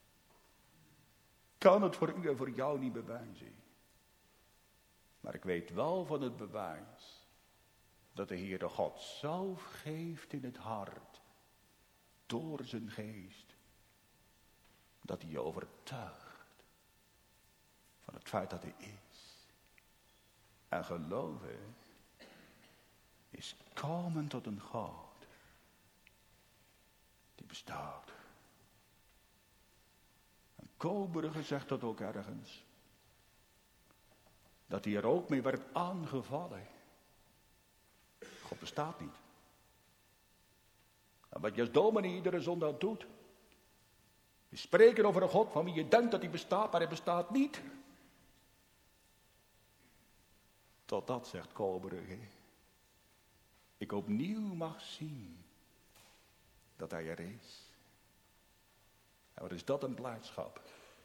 Kan het voor u en voor jou niet bewijzen. Maar ik weet wel van het bewijs dat de Heere God zelf geeft in het hart, door zijn geest, dat hij je overtuigt van het feit dat hij is. En geloven is komen tot een God die bestaat. En Koberger zegt dat ook ergens. Dat hij er ook mee werd aangevallen. God bestaat niet. En wat je als dominee iedere zondag doet. Is spreken over een God van wie je denkt dat hij bestaat, maar hij bestaat niet. Totdat, zegt Koberger, ik opnieuw mag zien dat hij er is. En wat is dat een blijdschap.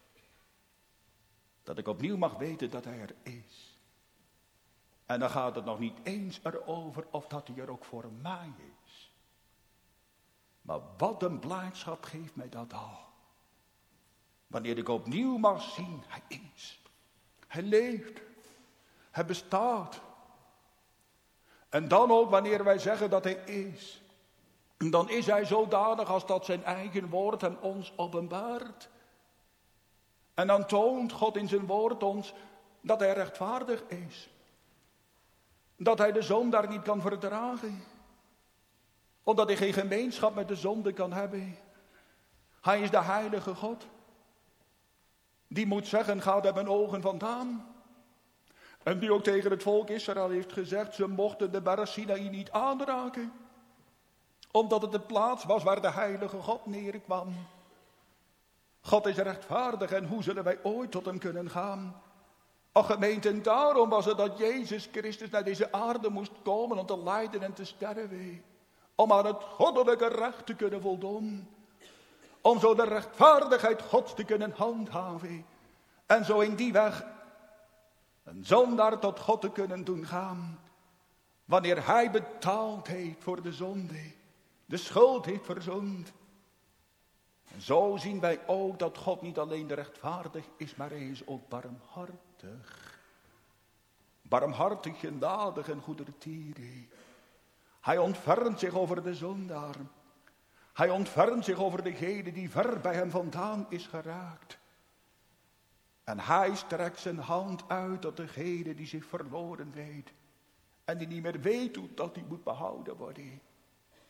Dat ik opnieuw mag weten dat hij er is. En dan gaat het nog niet eens erover of dat hij er ook voor mij is. Maar wat een blijdschap geeft mij dat al. Wanneer ik opnieuw mag zien, hij is. Hij leeft. Hij bestaat. En dan ook wanneer wij zeggen dat hij is. Dan is hij zodanig als dat zijn eigen woord hem ons openbaart. En dan toont God in zijn woord ons dat hij rechtvaardig is. Dat hij de zondaar niet kan verdragen. Omdat hij geen gemeenschap met de zonde kan hebben. Hij is de heilige God. Die moet zeggen, gaat uit mijn ogen vandaan. En die ook tegen het volk Israël heeft gezegd, ze mochten de berg Sinaï niet aanraken. Omdat het de plaats was waar de heilige God neerkwam. God is rechtvaardig en hoe zullen wij ooit tot hem kunnen gaan? Ach gemeente, en daarom was het dat Jezus Christus naar deze aarde moest komen om te lijden en te sterven. Om aan het goddelijke recht te kunnen voldoen. Om zo de rechtvaardigheid Gods te kunnen handhaven. En zo in die weg een zondaar tot God te kunnen doen gaan. Wanneer hij betaald heeft voor de zonde. De schuld heeft verzoend. En zo zien wij ook dat God niet alleen rechtvaardig is, maar hij is ook barmhartig. Barmhartig, genadig en goedertieren. Hij ontfermt zich over de zondaar. Hij ontfermt zich over degene die ver bij hem vandaan is geraakt. En hij strekt zijn hand uit tot degene die zich verloren weet. En die niet meer weet hoe dat hij moet behouden worden.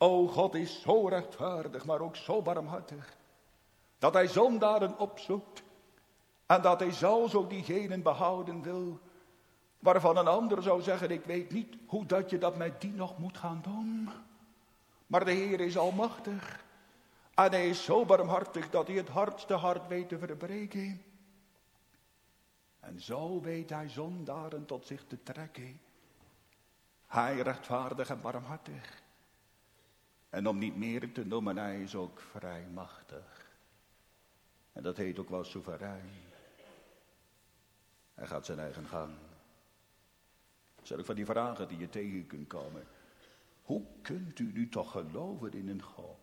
O, God is zo rechtvaardig, maar ook zo barmhartig. Dat hij zondaren opzoekt. En dat hij zelfs ook diegenen behouden wil. Waarvan een ander zou zeggen, ik weet niet hoe dat je dat met die nog moet gaan doen. Maar de Heer is almachtig. En hij is zo barmhartig dat hij het hardste hart weet te verbreken. En zo weet hij zondaren tot zich te trekken. Hij rechtvaardig en barmhartig. En om niet meer te noemen, hij is ook vrij machtig. En dat heet ook wel soeverein. Hij gaat zijn eigen gang. Dat zijn ook van die vragen die je tegen kunt komen. Hoe kunt u nu toch geloven in een God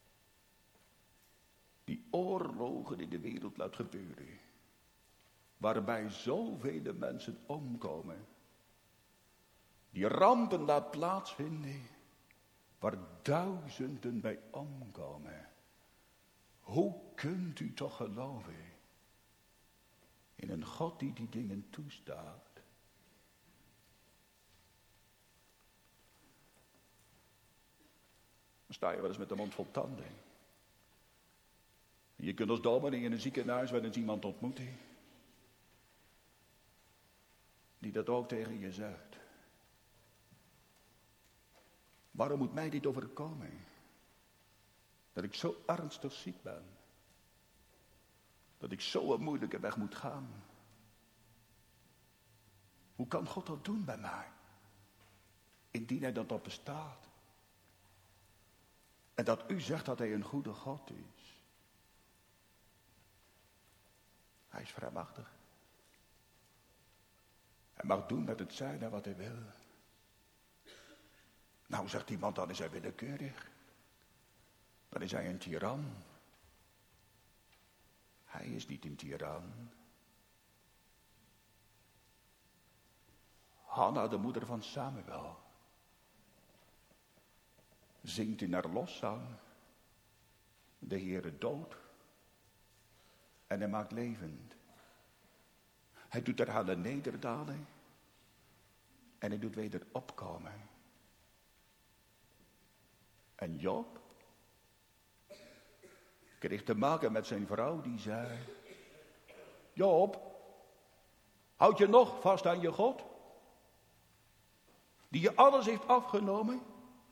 die oorlogen in de wereld laat gebeuren, waarbij zoveel mensen omkomen, die rampen laat plaatsvinden, waar duizenden bij omkomen? Hoe kunt u toch geloven in een God die die dingen toestaat? Dan sta je wel eens met de mond vol tanden. Je kunt als dominee in een ziekenhuis wel eens iemand ontmoeten die dat ook tegen je zegt. Waarom moet mij dit overkomen? Dat ik zo ernstig ziek ben. Dat ik zo een moeilijke weg moet gaan. Hoe kan God dat doen bij mij? Indien hij dat op bestaat. En dat u zegt dat hij een goede God is. Hij is vrijmachtig. Hij mag doen met het zijne wat hij wil. Nou, zegt iemand, dan is hij willekeurig. Dan is hij een tiran. Hij is niet een tiran. Hanna, de moeder van Samuel, zingt in haar loszang de Heere dood. En hij maakt levend. Hij doet er halen nederdalen. En hij doet weder opkomen. En Job kreeg te maken met zijn vrouw die zei: Job, houd je nog vast aan je God? Die je alles heeft afgenomen?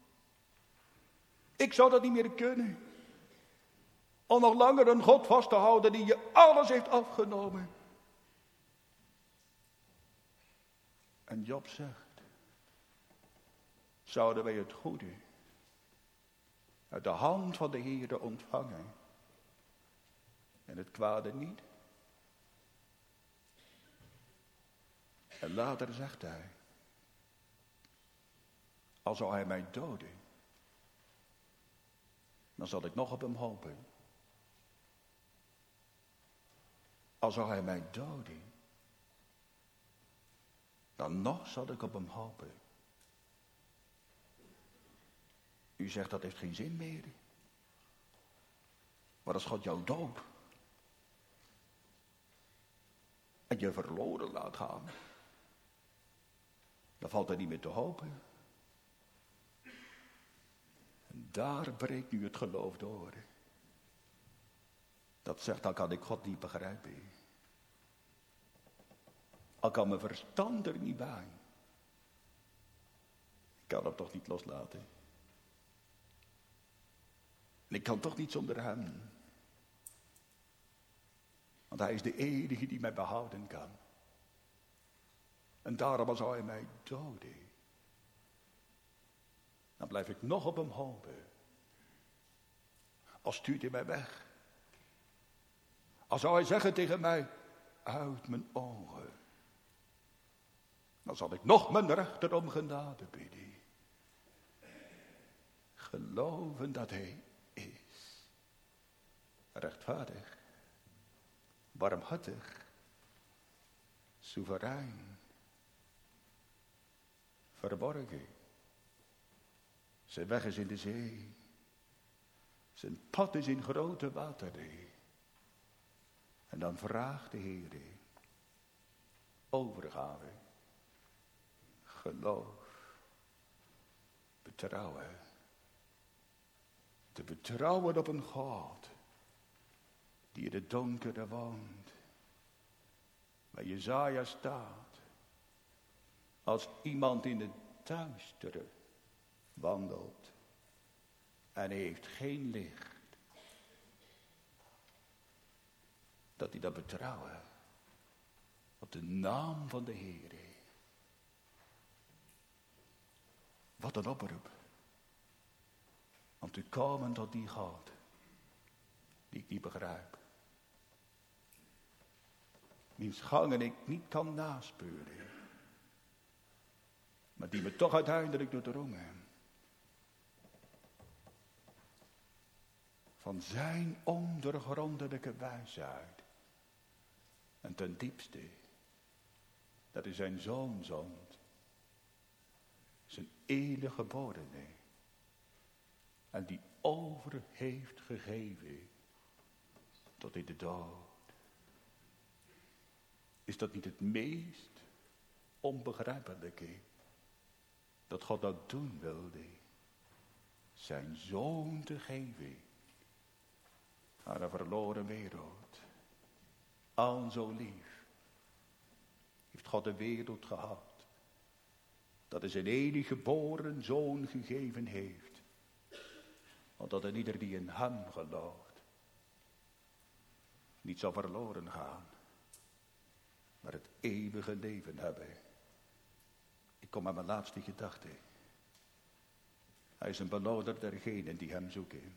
Ik zou dat niet meer kunnen. Om nog langer een God vast te houden die je alles heeft afgenomen. En Job zegt: zouden wij het goede uit de hand van de Heere ontvangen en het kwade niet? En later zegt hij: al zou hij mij doden, dan zal ik nog op hem hopen. Al zou hij mij doden, dan nog zal ik op hem hopen. U zegt dat heeft geen zin meer. Maar als God jou doodt en je verloren laat gaan, dan valt er niet meer te hopen. En daar breekt nu het geloof door. Dat zegt, dan kan ik God niet begrijpen. Al kan mijn verstand er niet bij. Ik kan hem toch niet loslaten. En ik kan toch niet zonder hem. Want hij is de enige die mij behouden kan. En daarom zou hij mij doden. Dan blijf ik nog op hem hopen. Al stuurt hij mij weg. Al zou hij zeggen tegen mij: uit mijn ogen. Dan zal ik nog mijn rechter om genade bidden. Geloven dat hij is. Rechtvaardig. Barmhartig. Soeverein. Verborgen. Zijn weg is in de zee. Zijn pad is in grote wateren. En dan vraagt de Heer: overgave, geloof, betrouwen. Te betrouwen op een God die in het donkere woont. Waar Jesaja staat. Als iemand in het duistere wandelt en hij heeft geen licht. Dat hij dat betrouwen op de naam van de Heer. Wat een oproep. Om te komen tot die God die ik niet begrijp. Wiens gangen ik niet kan naspeuren. Maar die me toch uiteindelijk doordrongen. Van zijn ondoorgrondelijke wijsheid. En ten diepste, dat is zijn zoon zond. Zijn enige geborene. En die over heeft gegeven tot in de dood. Is dat niet het meest onbegrijpelijke dat God dat doen wilde? Zijn zoon te geven aan een verloren wereld. Al zo lief heeft God de wereld gehad. Dat hij zijn enige geboren zoon gegeven heeft. Want dat ieder die in hem gelooft niet zal verloren gaan. Maar het eeuwige leven hebben. Ik kom aan mijn laatste gedachte. Hij is een beloner dergenen die hem zoeken.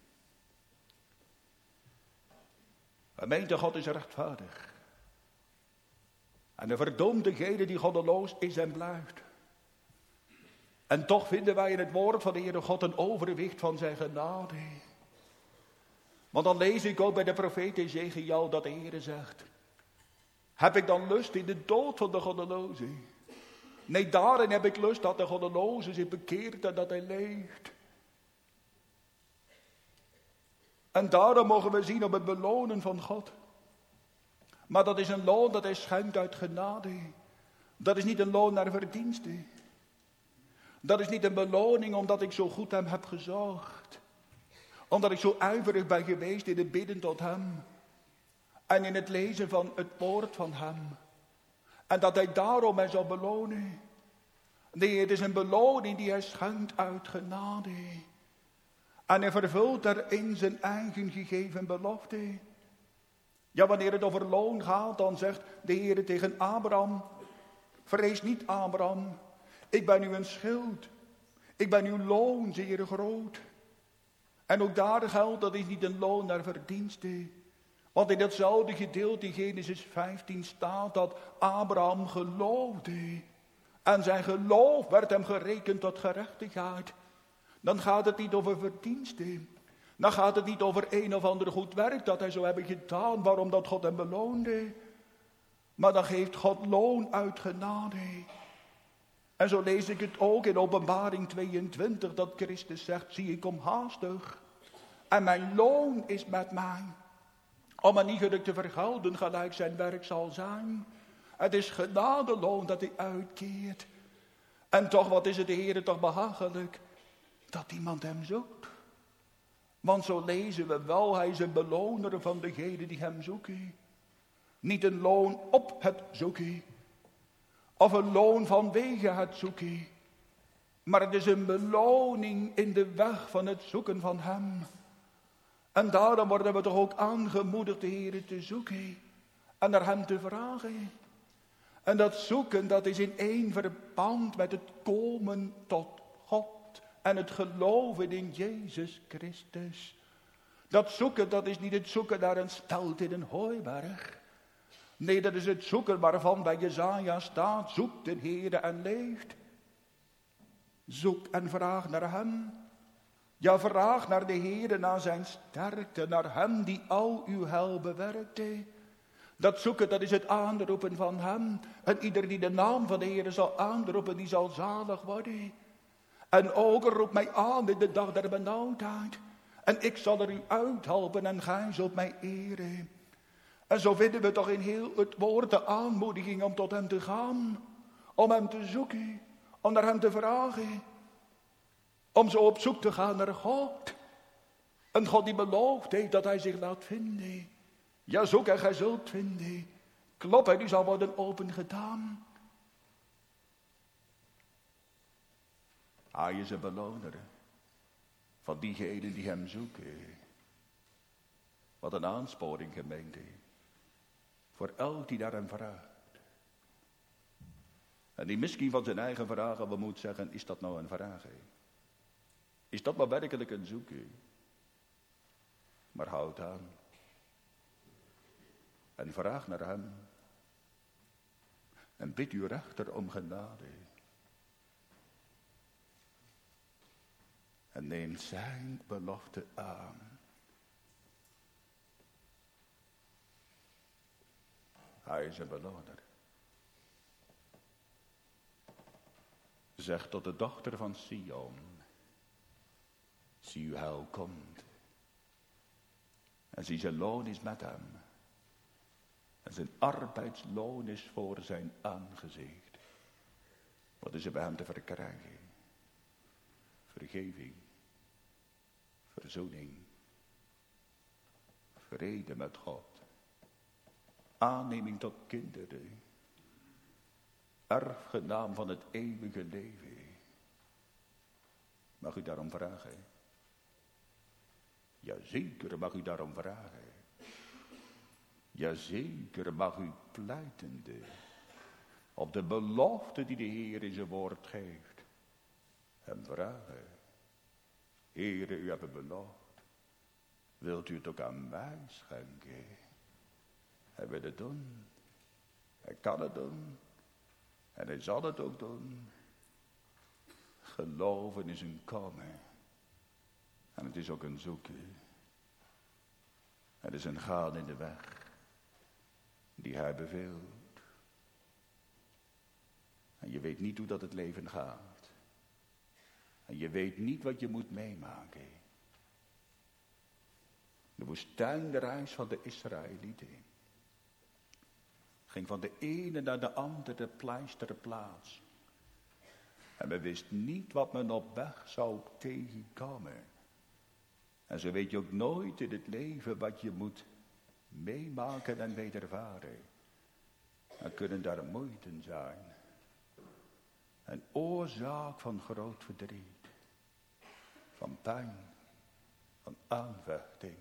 Gemeente, God is rechtvaardig. En de verdoemt degene die goddeloos is en blijft. En toch vinden wij in het woord van de Heere God een overwicht van zijn genade. Want dan lees ik ook bij de profeet Ezechiel dat de Heere zegt. Heb ik dan lust in de dood van de goddeloze? Nee, daarin heb ik lust dat de goddeloze zich bekeert en dat hij leeft. En daarom mogen we zien op het belonen van God. Maar dat is een loon dat hij schenkt uit genade. Dat is niet een loon naar verdienste. Dat is niet een beloning omdat ik zo goed hem heb gezocht. Omdat ik zo ijverig ben geweest in het bidden tot hem. En in het lezen van het woord van hem. En dat hij daarom mij zal belonen. Nee, het is een beloning die hij schenkt uit genade. En hij vervult daarin zijn eigen gegeven belofte. Ja, wanneer het over loon gaat, dan zegt de Heer tegen Abraham. Vrees niet, Abraham. Ik ben u een schild. Ik ben uw loon zeer groot. En ook daar geldt, dat is niet een loon naar verdienste. Want in datzelfde gedeelte in Genesis 15 staat dat Abraham geloofde. En zijn geloof werd hem gerekend tot gerechtigheid. Dan gaat het niet over verdienste. Dan gaat het niet over een of ander goed werk dat hij zou hebben gedaan, waarom dat God hem beloonde. Maar dan geeft God loon uit genade. En zo lees ik het ook in Openbaring 22, dat Christus zegt, zie ik kom haastig. En mijn loon is met mij. Om een iegelijk te vergelden gelijk zijn werk zal zijn. Het is genadeloon dat hij uitkeert. En toch, wat is het de Heere toch behagelijk? Dat iemand hem zoekt. Want zo lezen we wel, hij is een beloner van degenen die hem zoeken. Niet een loon op het zoeken. Of een loon vanwege het zoeken. Maar het is een beloning in de weg van het zoeken van hem. En daarom worden we toch ook aangemoedigd de Heere te zoeken. En naar hem te vragen. En dat zoeken, dat is in één verband met het komen tot God. En het geloven in Jezus Christus. Dat zoeken, dat is niet het zoeken naar een stelt in een hooiberg. Nee, dat is het zoeken waarvan bij Jesaja staat. Zoek de Heere en leeft. Zoek en vraag naar hem. Ja, vraag naar de Heere, naar zijn sterkte. Naar hem die al uw heil bewerkte. Dat zoeken, dat is het aanroepen van hem. En ieder die de naam van de Heere zal aanroepen, die zal zalig worden. En ook roep mij aan in de dag der benauwdheid. En ik zal er u uithelpen en gij zult mij eren. En zo vinden we toch in heel het woord de aanmoediging om tot hem te gaan. Om hem te zoeken. Om naar hem te vragen. Om zo op zoek te gaan naar God. Een God die beloofd heeft dat hij zich laat vinden. Ja, zoek en gij zult vinden. Klop en u zal worden opengedaan. Hij is een beloner van diegenen die hem zoeken. Wat een aansporing, gemeente. Voor elk die naar hem vraagt. En die misschien van zijn eigen vragen wel moet zeggen, is dat nou een vraag? Hè? Is dat maar werkelijk een zoeken? Maar houd aan. En vraag naar hem. En bid uw rechter om genade. En neem zijn belofte aan. Hij is een beloner. Zeg tot de dochter van Sion. Zie uw heil komt. En zie zijn loon is met hem. En zijn arbeidsloon is voor zijn aangezicht. Wat is er bij hem te verkrijgen? Vergeving. Verzoening. Vrede met God. Aanneming tot kinderen. Erfgenaam van het eeuwige leven. Mag u daarom vragen? Jazeker mag u daarom vragen. Jazeker mag u pleitende op de belofte die de Heer in zijn woord geeft. Hem vragen. Heere, u hebt het beloofd. Wilt u het ook aan mij schenken? Hij wil het doen. Hij kan het doen. En hij zal het ook doen. Geloven is een komen. En het is ook een zoeken. Het is een gaan in de weg. Die hij beveelt. En je weet niet hoe dat het leven gaat. En je weet niet wat je moet meemaken. De woestijnreis van de Israëlieten ging van de ene naar de andere pleisterplaats. En men wist niet wat men op weg zou tegenkomen. En zo weet je ook nooit in het leven wat je moet meemaken en wedervaren. Dan kunnen daar moeiten zijn. Een oorzaak van groot verdriet. Van pijn. Van aanvechting.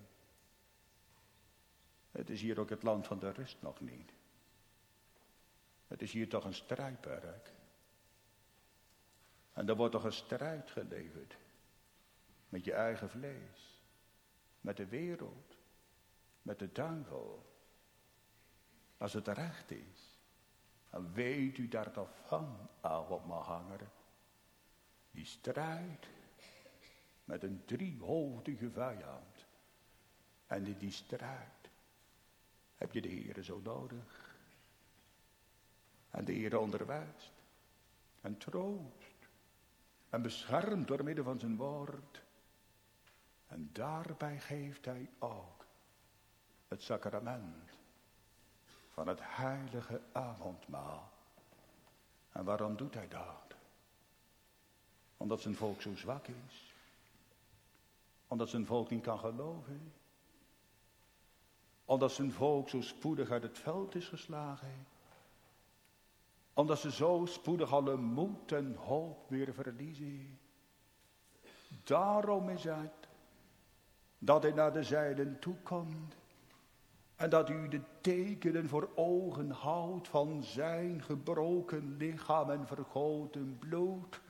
Het is hier ook het land van de rust nog niet. Het is hier toch een strijdperk. En er wordt toch een strijd geleverd. Met je eigen vlees. Met de wereld. Met de duivel. Als het recht is. Dan weet u daar toch van, avondmaalganger. Die strijd. Met een driehoofdige vijand. En in die strijd heb je de Heere zo nodig. En de Heere onderwijst. En troost. En beschermt door middel van zijn woord. En daarbij geeft hij ook het sacrament van het heilige avondmaal. En waarom doet hij dat? Omdat zijn volk zo zwak is. Omdat zijn volk niet kan geloven. Omdat zijn volk zo spoedig uit het veld is geslagen. Omdat ze zo spoedig alle moed en hoop weer verliezen. Daarom is het dat hij naar de zijden toekomt. En dat u de tekenen voor ogen houdt van zijn gebroken lichaam en vergoten bloed.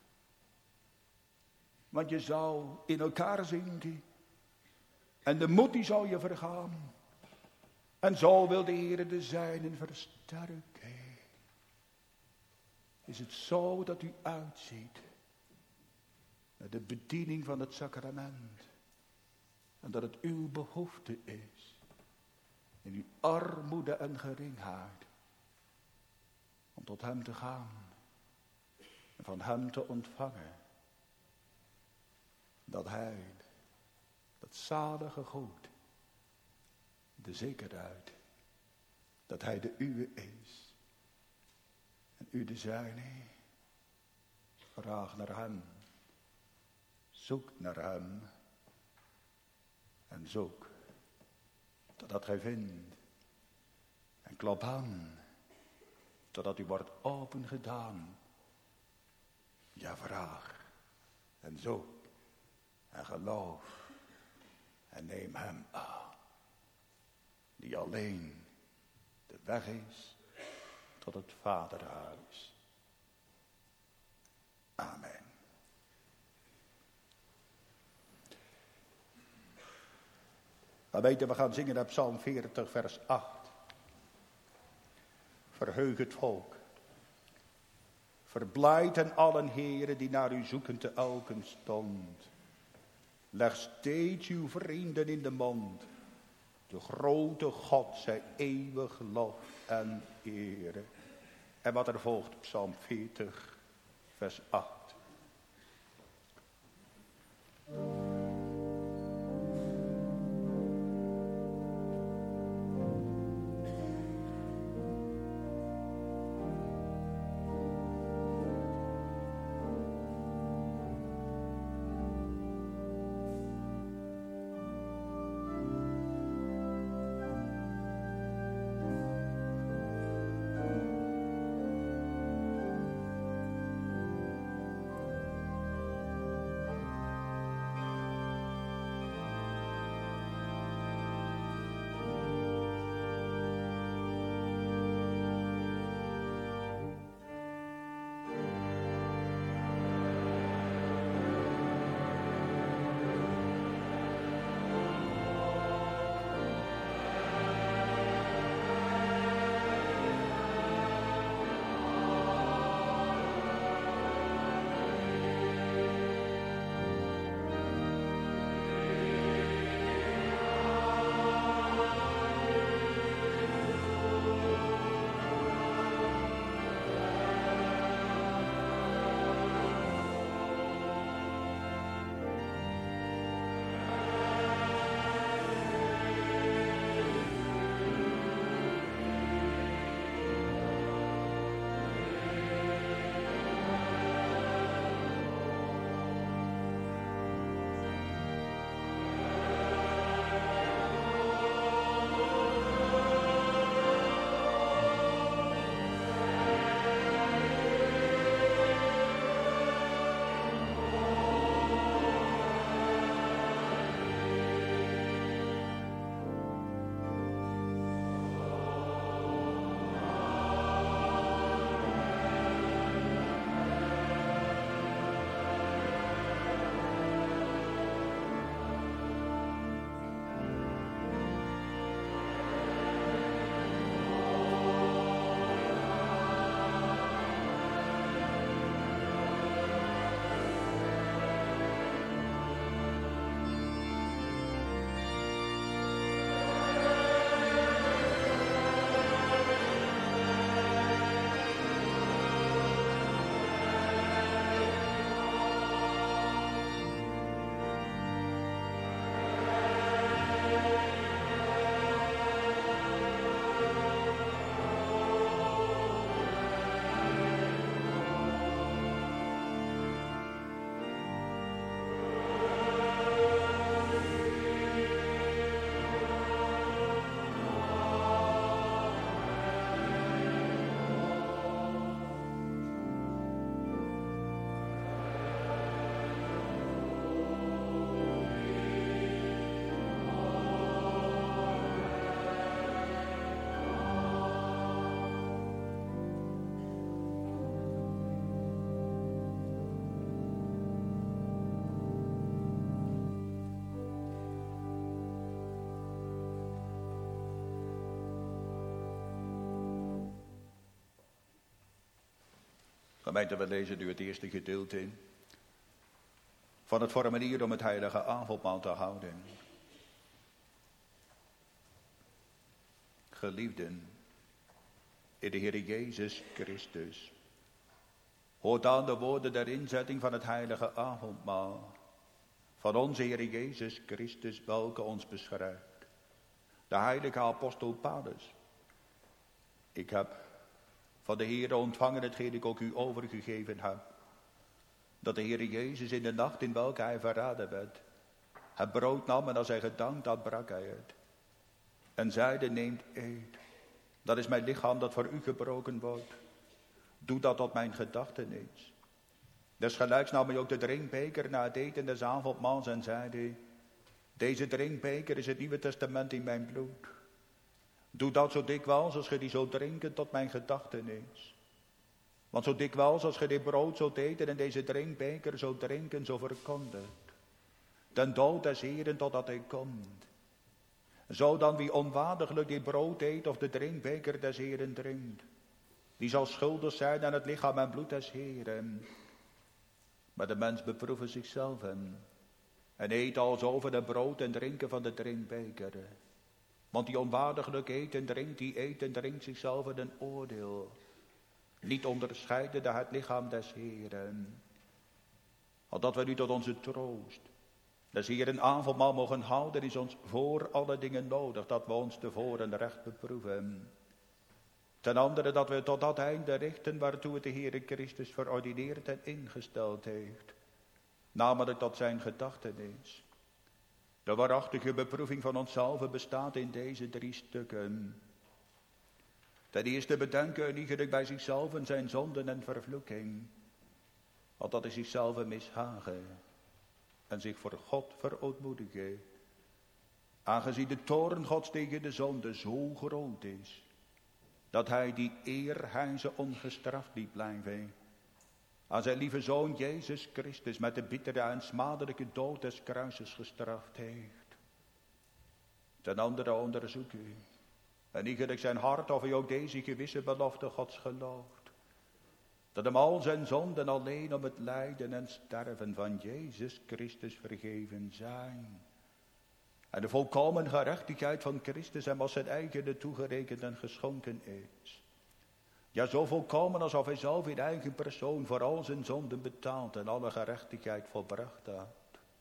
Want je zou in elkaar zinken. En de moed die zou je vergaan. En zo wil de Heer de zijnen versterken. Is het zo dat u uitziet naar de bediening van het sacrament. En dat het uw behoefte is. In uw armoede en geringheid. Om tot hem te gaan. En van hem te ontvangen. Dat hij, dat zalige goed. De zekerheid. Dat hij de uwe is. En u de zijne. Vraag naar hem. Zoek naar hem. En zoek totdat gij vindt. En klop aan totdat u wordt opengedaan. Ja, vraag en zoek en geloof en neem hem aan, die alleen de weg is tot het Vaderhuis. Amen. We gaan zingen uit Psalm 40, vers 8. Verheug het volk. Verblijd en allen heren die naar u zoeken te elken stond. Leg steeds uw vrienden in de mond. De grote God zij eeuwig lof en ere. En wat er volgt, Psalm 40, vers 8. Gemeente, we lezen nu het eerste gedeelte van het formulier om het heilige avondmaal te houden. Geliefden, in de Heer Jezus Christus, hoort aan de woorden der inzetting van het heilige avondmaal van onze Heer Jezus Christus, welke ons beschrijft. De heilige apostel Paulus. Ik heb van de Heere ontvangen hetgeen ik ook u overgegeven heb. Dat de Heere Jezus in de nacht in welke hij verraden werd, het brood nam en als hij gedankt had, brak hij het. En zeide, neemt, eet. Dat is mijn lichaam dat voor u gebroken wordt. Doe dat tot mijn gedachtenis. Desgelijks nam hij ook de drinkbeker na het eten des avondmaals en zeide, deze drinkbeker is het Nieuwe Testament in mijn bloed. Doe dat zo dikwijls als ge die zult drinken tot mijn gedachtenis. Want zo dikwijls als ge dit brood zult eten en deze drinkbeker zult drinken, zo verkondigt den dood des Heeren totdat hij komt. Zo dan wie onwaardiglijk dit brood eet of de drinkbeker des Heeren drinkt, die zal schuldig zijn aan het lichaam en bloed des Heeren. Maar de mens beproeven zichzelf en eet als over het brood en drinken van de drinkbeker. Want die onwaardiglijk eet en drinkt, die eet en drinkt zichzelf in een oordeel. Niet onderscheidende het lichaam des Heeren. Opdat we nu tot onze troost des Heeren avondmaal mogen houden, is ons voor alle dingen nodig, dat we ons tevoren recht beproeven. Ten andere dat we tot dat einde richten waartoe het de Heere Christus verordineerd en ingesteld heeft. Namelijk tot zijn gedachtenis. De waarachtige beproeving van onszelf bestaat in deze 3 stukken. Ten eerste bedenken iedereen bij zichzelf zijn zonden en vervloeking. Opdat hij zichzelf mishagen en zich voor God verootmoedigen. Aangezien de toorn Gods tegen de zonde zo groot is, dat hij die eer hij ze ongestraft liet blijven, aan zijn lieve Zoon Jezus Christus met de bittere en smadelijke dood des kruises gestraft heeft. Ten andere onderzoek u en iegelijk zijn hart of hij ook deze gewisse belofte Gods gelooft, dat hem al zijn zonden alleen om het lijden en sterven van Jezus Christus vergeven zijn. En de volkomen gerechtigheid van Christus hem als zijn eigen toegerekend en geschonken is. Ja, zo volkomen alsof hij zelf in eigen persoon voor al zijn zonden betaald en alle gerechtigheid volbracht had.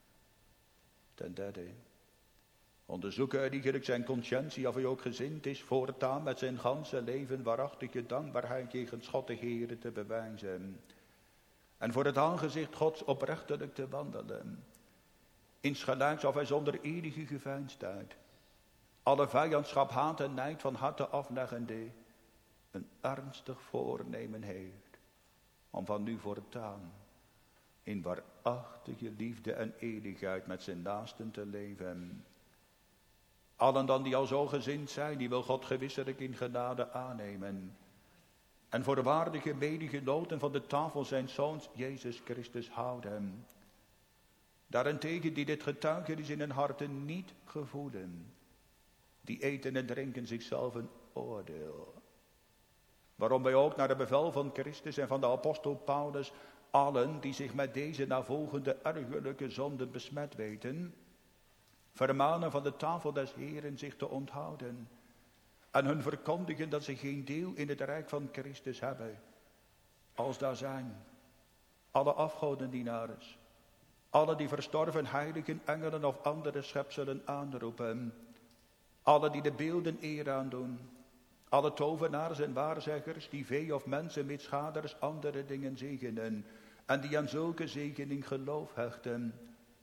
Ten derde, onderzoeken uitdagelijk zijn conscientie of hij ook gezind is voortaan met zijn ganse leven waarachtige dankbaarheid jegens God de Heere te bewijzen. En voor het aangezicht Gods oprechtelijk te wandelen. Insgelijks of hij zonder enige geveinsdheid, alle vijandschap, haat en nijd van harte afleggende, een ernstig voornemen heeft om van nu voortaan in waarachtige liefde en eeuwigheid met zijn naasten te leven. Allen dan die al zo gezind zijn, die wil God gewisselijk in genade aannemen en voor de waardige medegenoten van de tafel zijn Zoons Jezus Christus houden. Daarentegen die dit getuigenis in hun harten niet gevoelen, die eten en drinken zichzelf een oordeel. Waarom wij ook naar het bevel van Christus en van de apostel Paulus allen die zich met deze navolgende ergerlijke zonden besmet weten, vermanen van de tafel des Heeren zich te onthouden en hun verkondigen dat ze geen deel in het rijk van Christus hebben, als daar zijn alle afgodendienaars, alle die verstorven heiligen, engelen of andere schepselen aanroepen, alle die de beelden eer aandoen, alle tovenaars en waarzeggers die vee of mensen met schaders andere dingen zegenen en die aan zulke zegening geloof hechten,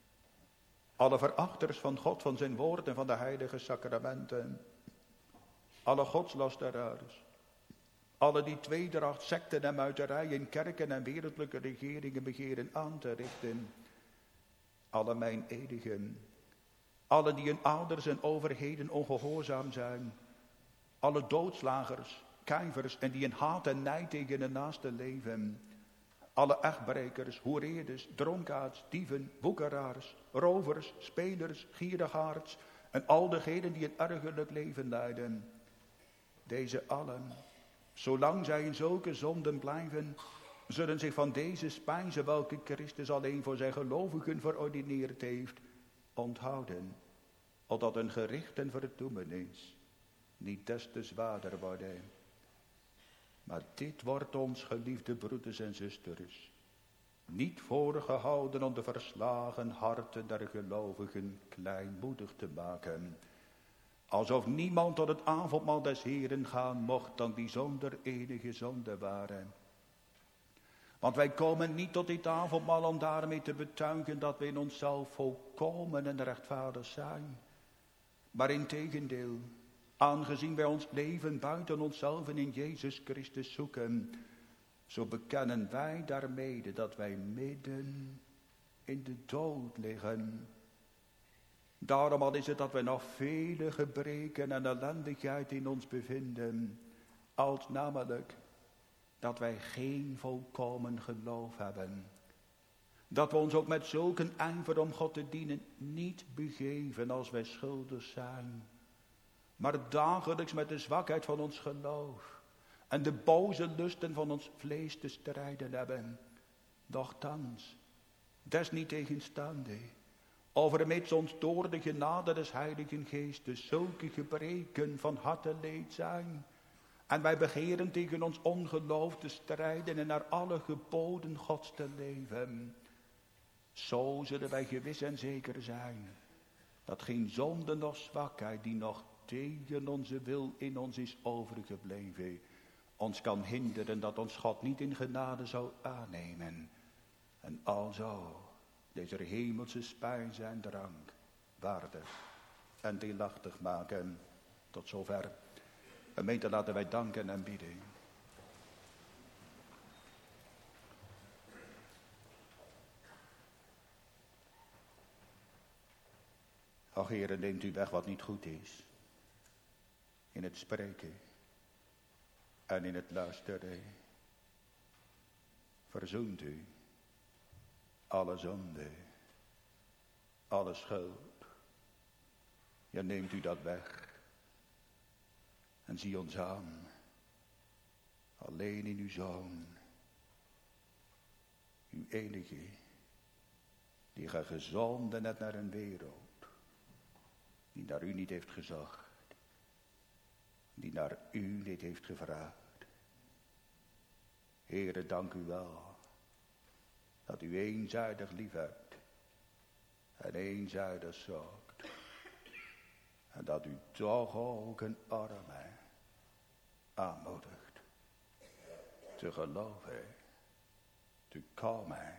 alle verachters van God, van zijn woord en van de heilige sacramenten, alle godslasteraars, alle die tweedracht, sekten en muiterijen, kerken en wereldlijke regeringen begeren aan te richten, alle meineedigen, alle die hun ouders en overheden ongehoorzaam zijn, alle doodslagers, kijvers en die in haat en nijd tegen de naaste leven, alle echtbrekers, hoereerders, dronkaards, dieven, woekeraars, rovers, spelers, gierigaards en al degenen die een ergerlijk leven leiden. Deze allen, zolang zij in zulke zonden blijven, zullen zich van deze spijzen welke Christus alleen voor zijn gelovigen verordineerd heeft, onthouden, opdat een gericht en verdoemenis niet des te zwaarder worden. Maar dit wordt ons, geliefde broeders en zusters, niet voorgehouden om de verslagen harten der gelovigen kleinmoedig te maken, alsof niemand tot het avondmaal des Heeren gaan mocht dan die zonder enige zonde waren. Want wij komen niet tot dit avondmaal om daarmee te betuigen dat we in onszelf volkomen en rechtvaardig zijn. Maar integendeel, aangezien wij ons leven buiten onszelf en in Jezus Christus zoeken, zo bekennen wij daarmede dat wij midden in de dood liggen. Daarom al is het dat we nog vele gebreken en ellendigheid in ons bevinden, als namelijk dat wij geen volkomen geloof hebben. Dat we ons ook met zulk een ijver om God te dienen niet begeven als wij schuldig zijn, maar dagelijks met de zwakheid van ons geloof en de boze lusten van ons vlees te strijden hebben. Nochtans, desniettegenstaande, overmits ons door de genade des Heiligen Geestes zulke gebreken van harteleed zijn, en wij begeren tegen ons ongeloof te strijden en naar alle geboden Gods te leven, zo zullen wij gewis en zeker zijn dat geen zonde noch zwakheid die nog tegen onze wil in ons is overgebleven, ons kan hinderen dat ons God niet in genade zou aannemen. En alzo deze hemelse spijs en drank waardig en deelachtig maken. Tot zover. Gemeente, laten wij danken en bidden. Ach, Heere, neemt u weg wat niet goed is. In het spreken en in het luisteren. Verzoent u alle zonde, alle schuld. Ja, neemt u dat weg. En zie ons aan, alleen in uw Zoon, uw enige, die gij gezonden hebt naar een wereld, die naar u niet heeft gezocht, die naar u niet heeft gevraagd. Heere, dank u wel, dat u eenzijdig lief hebt en eenzijdig zoekt. En dat u toch ook een arme aanmoedigt te geloven, te komen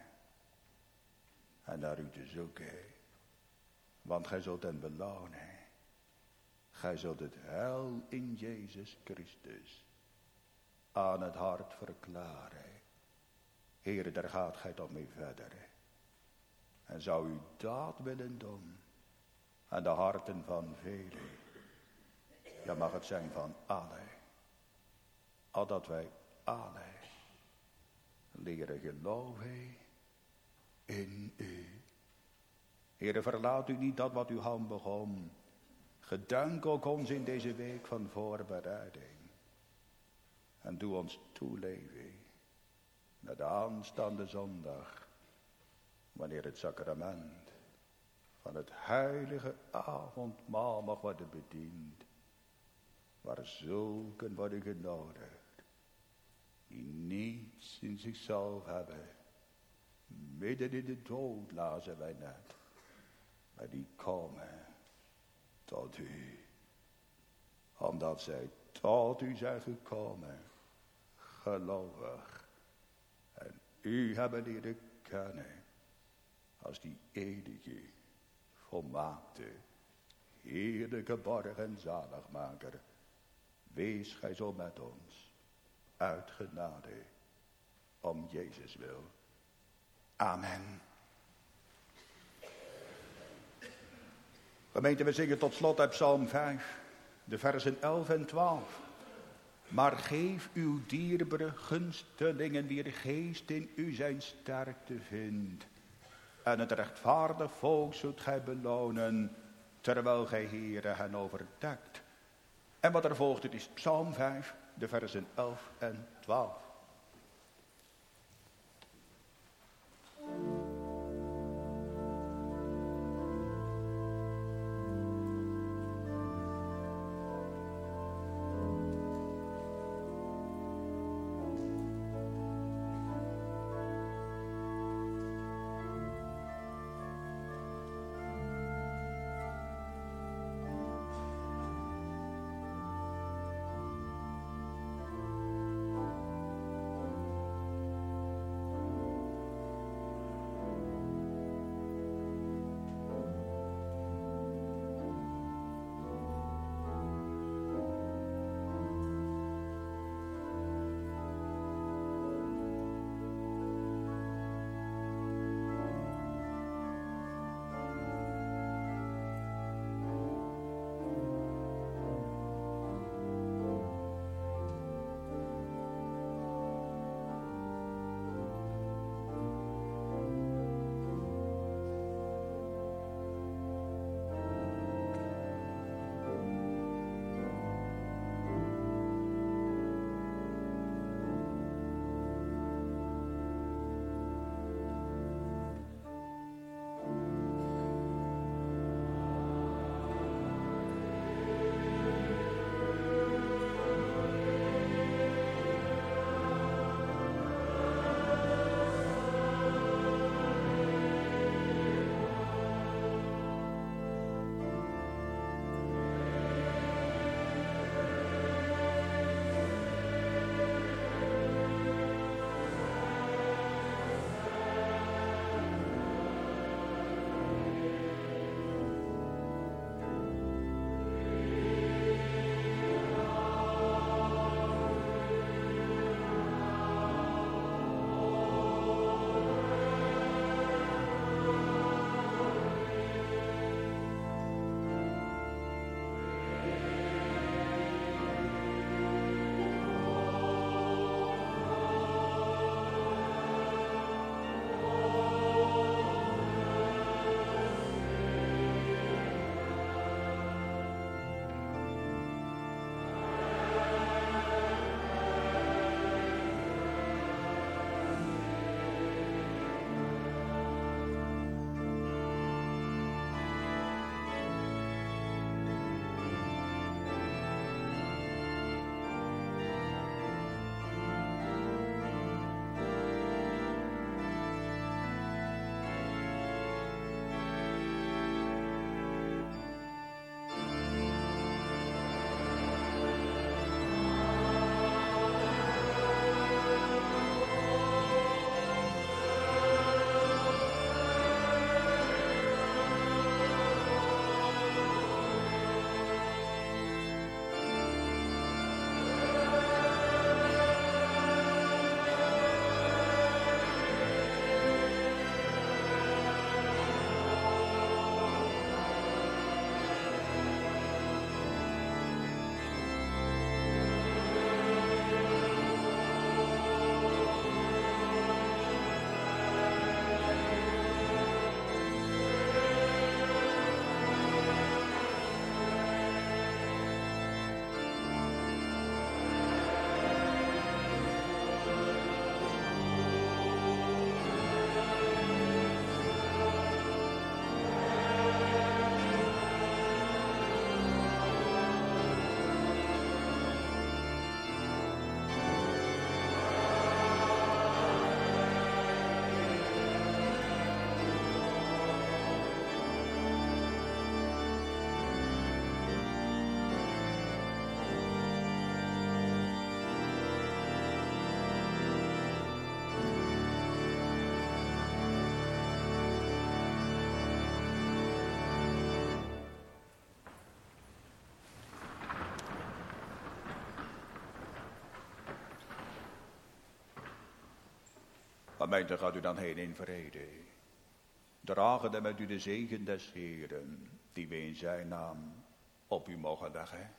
en naar u te zoeken. Want gij zult hem belonen. Gij zult het heil in Jezus Christus aan het hart verklaren. Heere, daar gaat gij toch mee verder. En zou u dat willen doen aan de harten van velen, ja, mag het zijn van allen, opdat wij allen leren geloven in u. Heere, verlaat u niet dat wat uw hand begon. Gedenk ook ons in deze week van voorbereiding. En doe ons toeleven naar de aanstaande zondag, wanneer het sacrament van het heilige avondmaal mag worden bediend, waar zulken worden genodigd, die niets in zichzelf hebben. Midden in de dood lazen wij net, maar die komen tot u, omdat zij tot u zijn gekomen, gelovig, en u hebben leren kennen als die eeuwige, volmaakte, heerlijke borg en zaligmaker. Wees gij zo met ons, uit genade, om Jezus wil. Amen. Gemeente, we zingen tot slot uit Psalm 5, de versen 11 en 12. Maar geef uw dierbare gunstelingen, wier geest in u zijn sterkte vindt. En het rechtvaardig volk zult gij belonen, terwijl gij, Heere, hen overdekt. En wat er volgt, het is Psalm 5, de versen 11 en 12. Gemeente, gaat u dan heen in vrede. Dragen met u de zegen des Heeren, die we in zijn naam op u mogen leggen.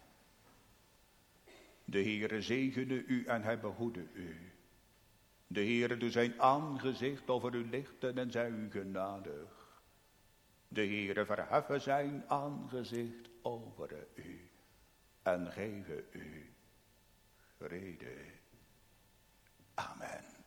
De Heere zegene u en hij behoede u. De Heere doet zijn aangezicht over u lichten en zij u genadig. De Heere verheffen zijn aangezicht over u en geven u vrede. Amen.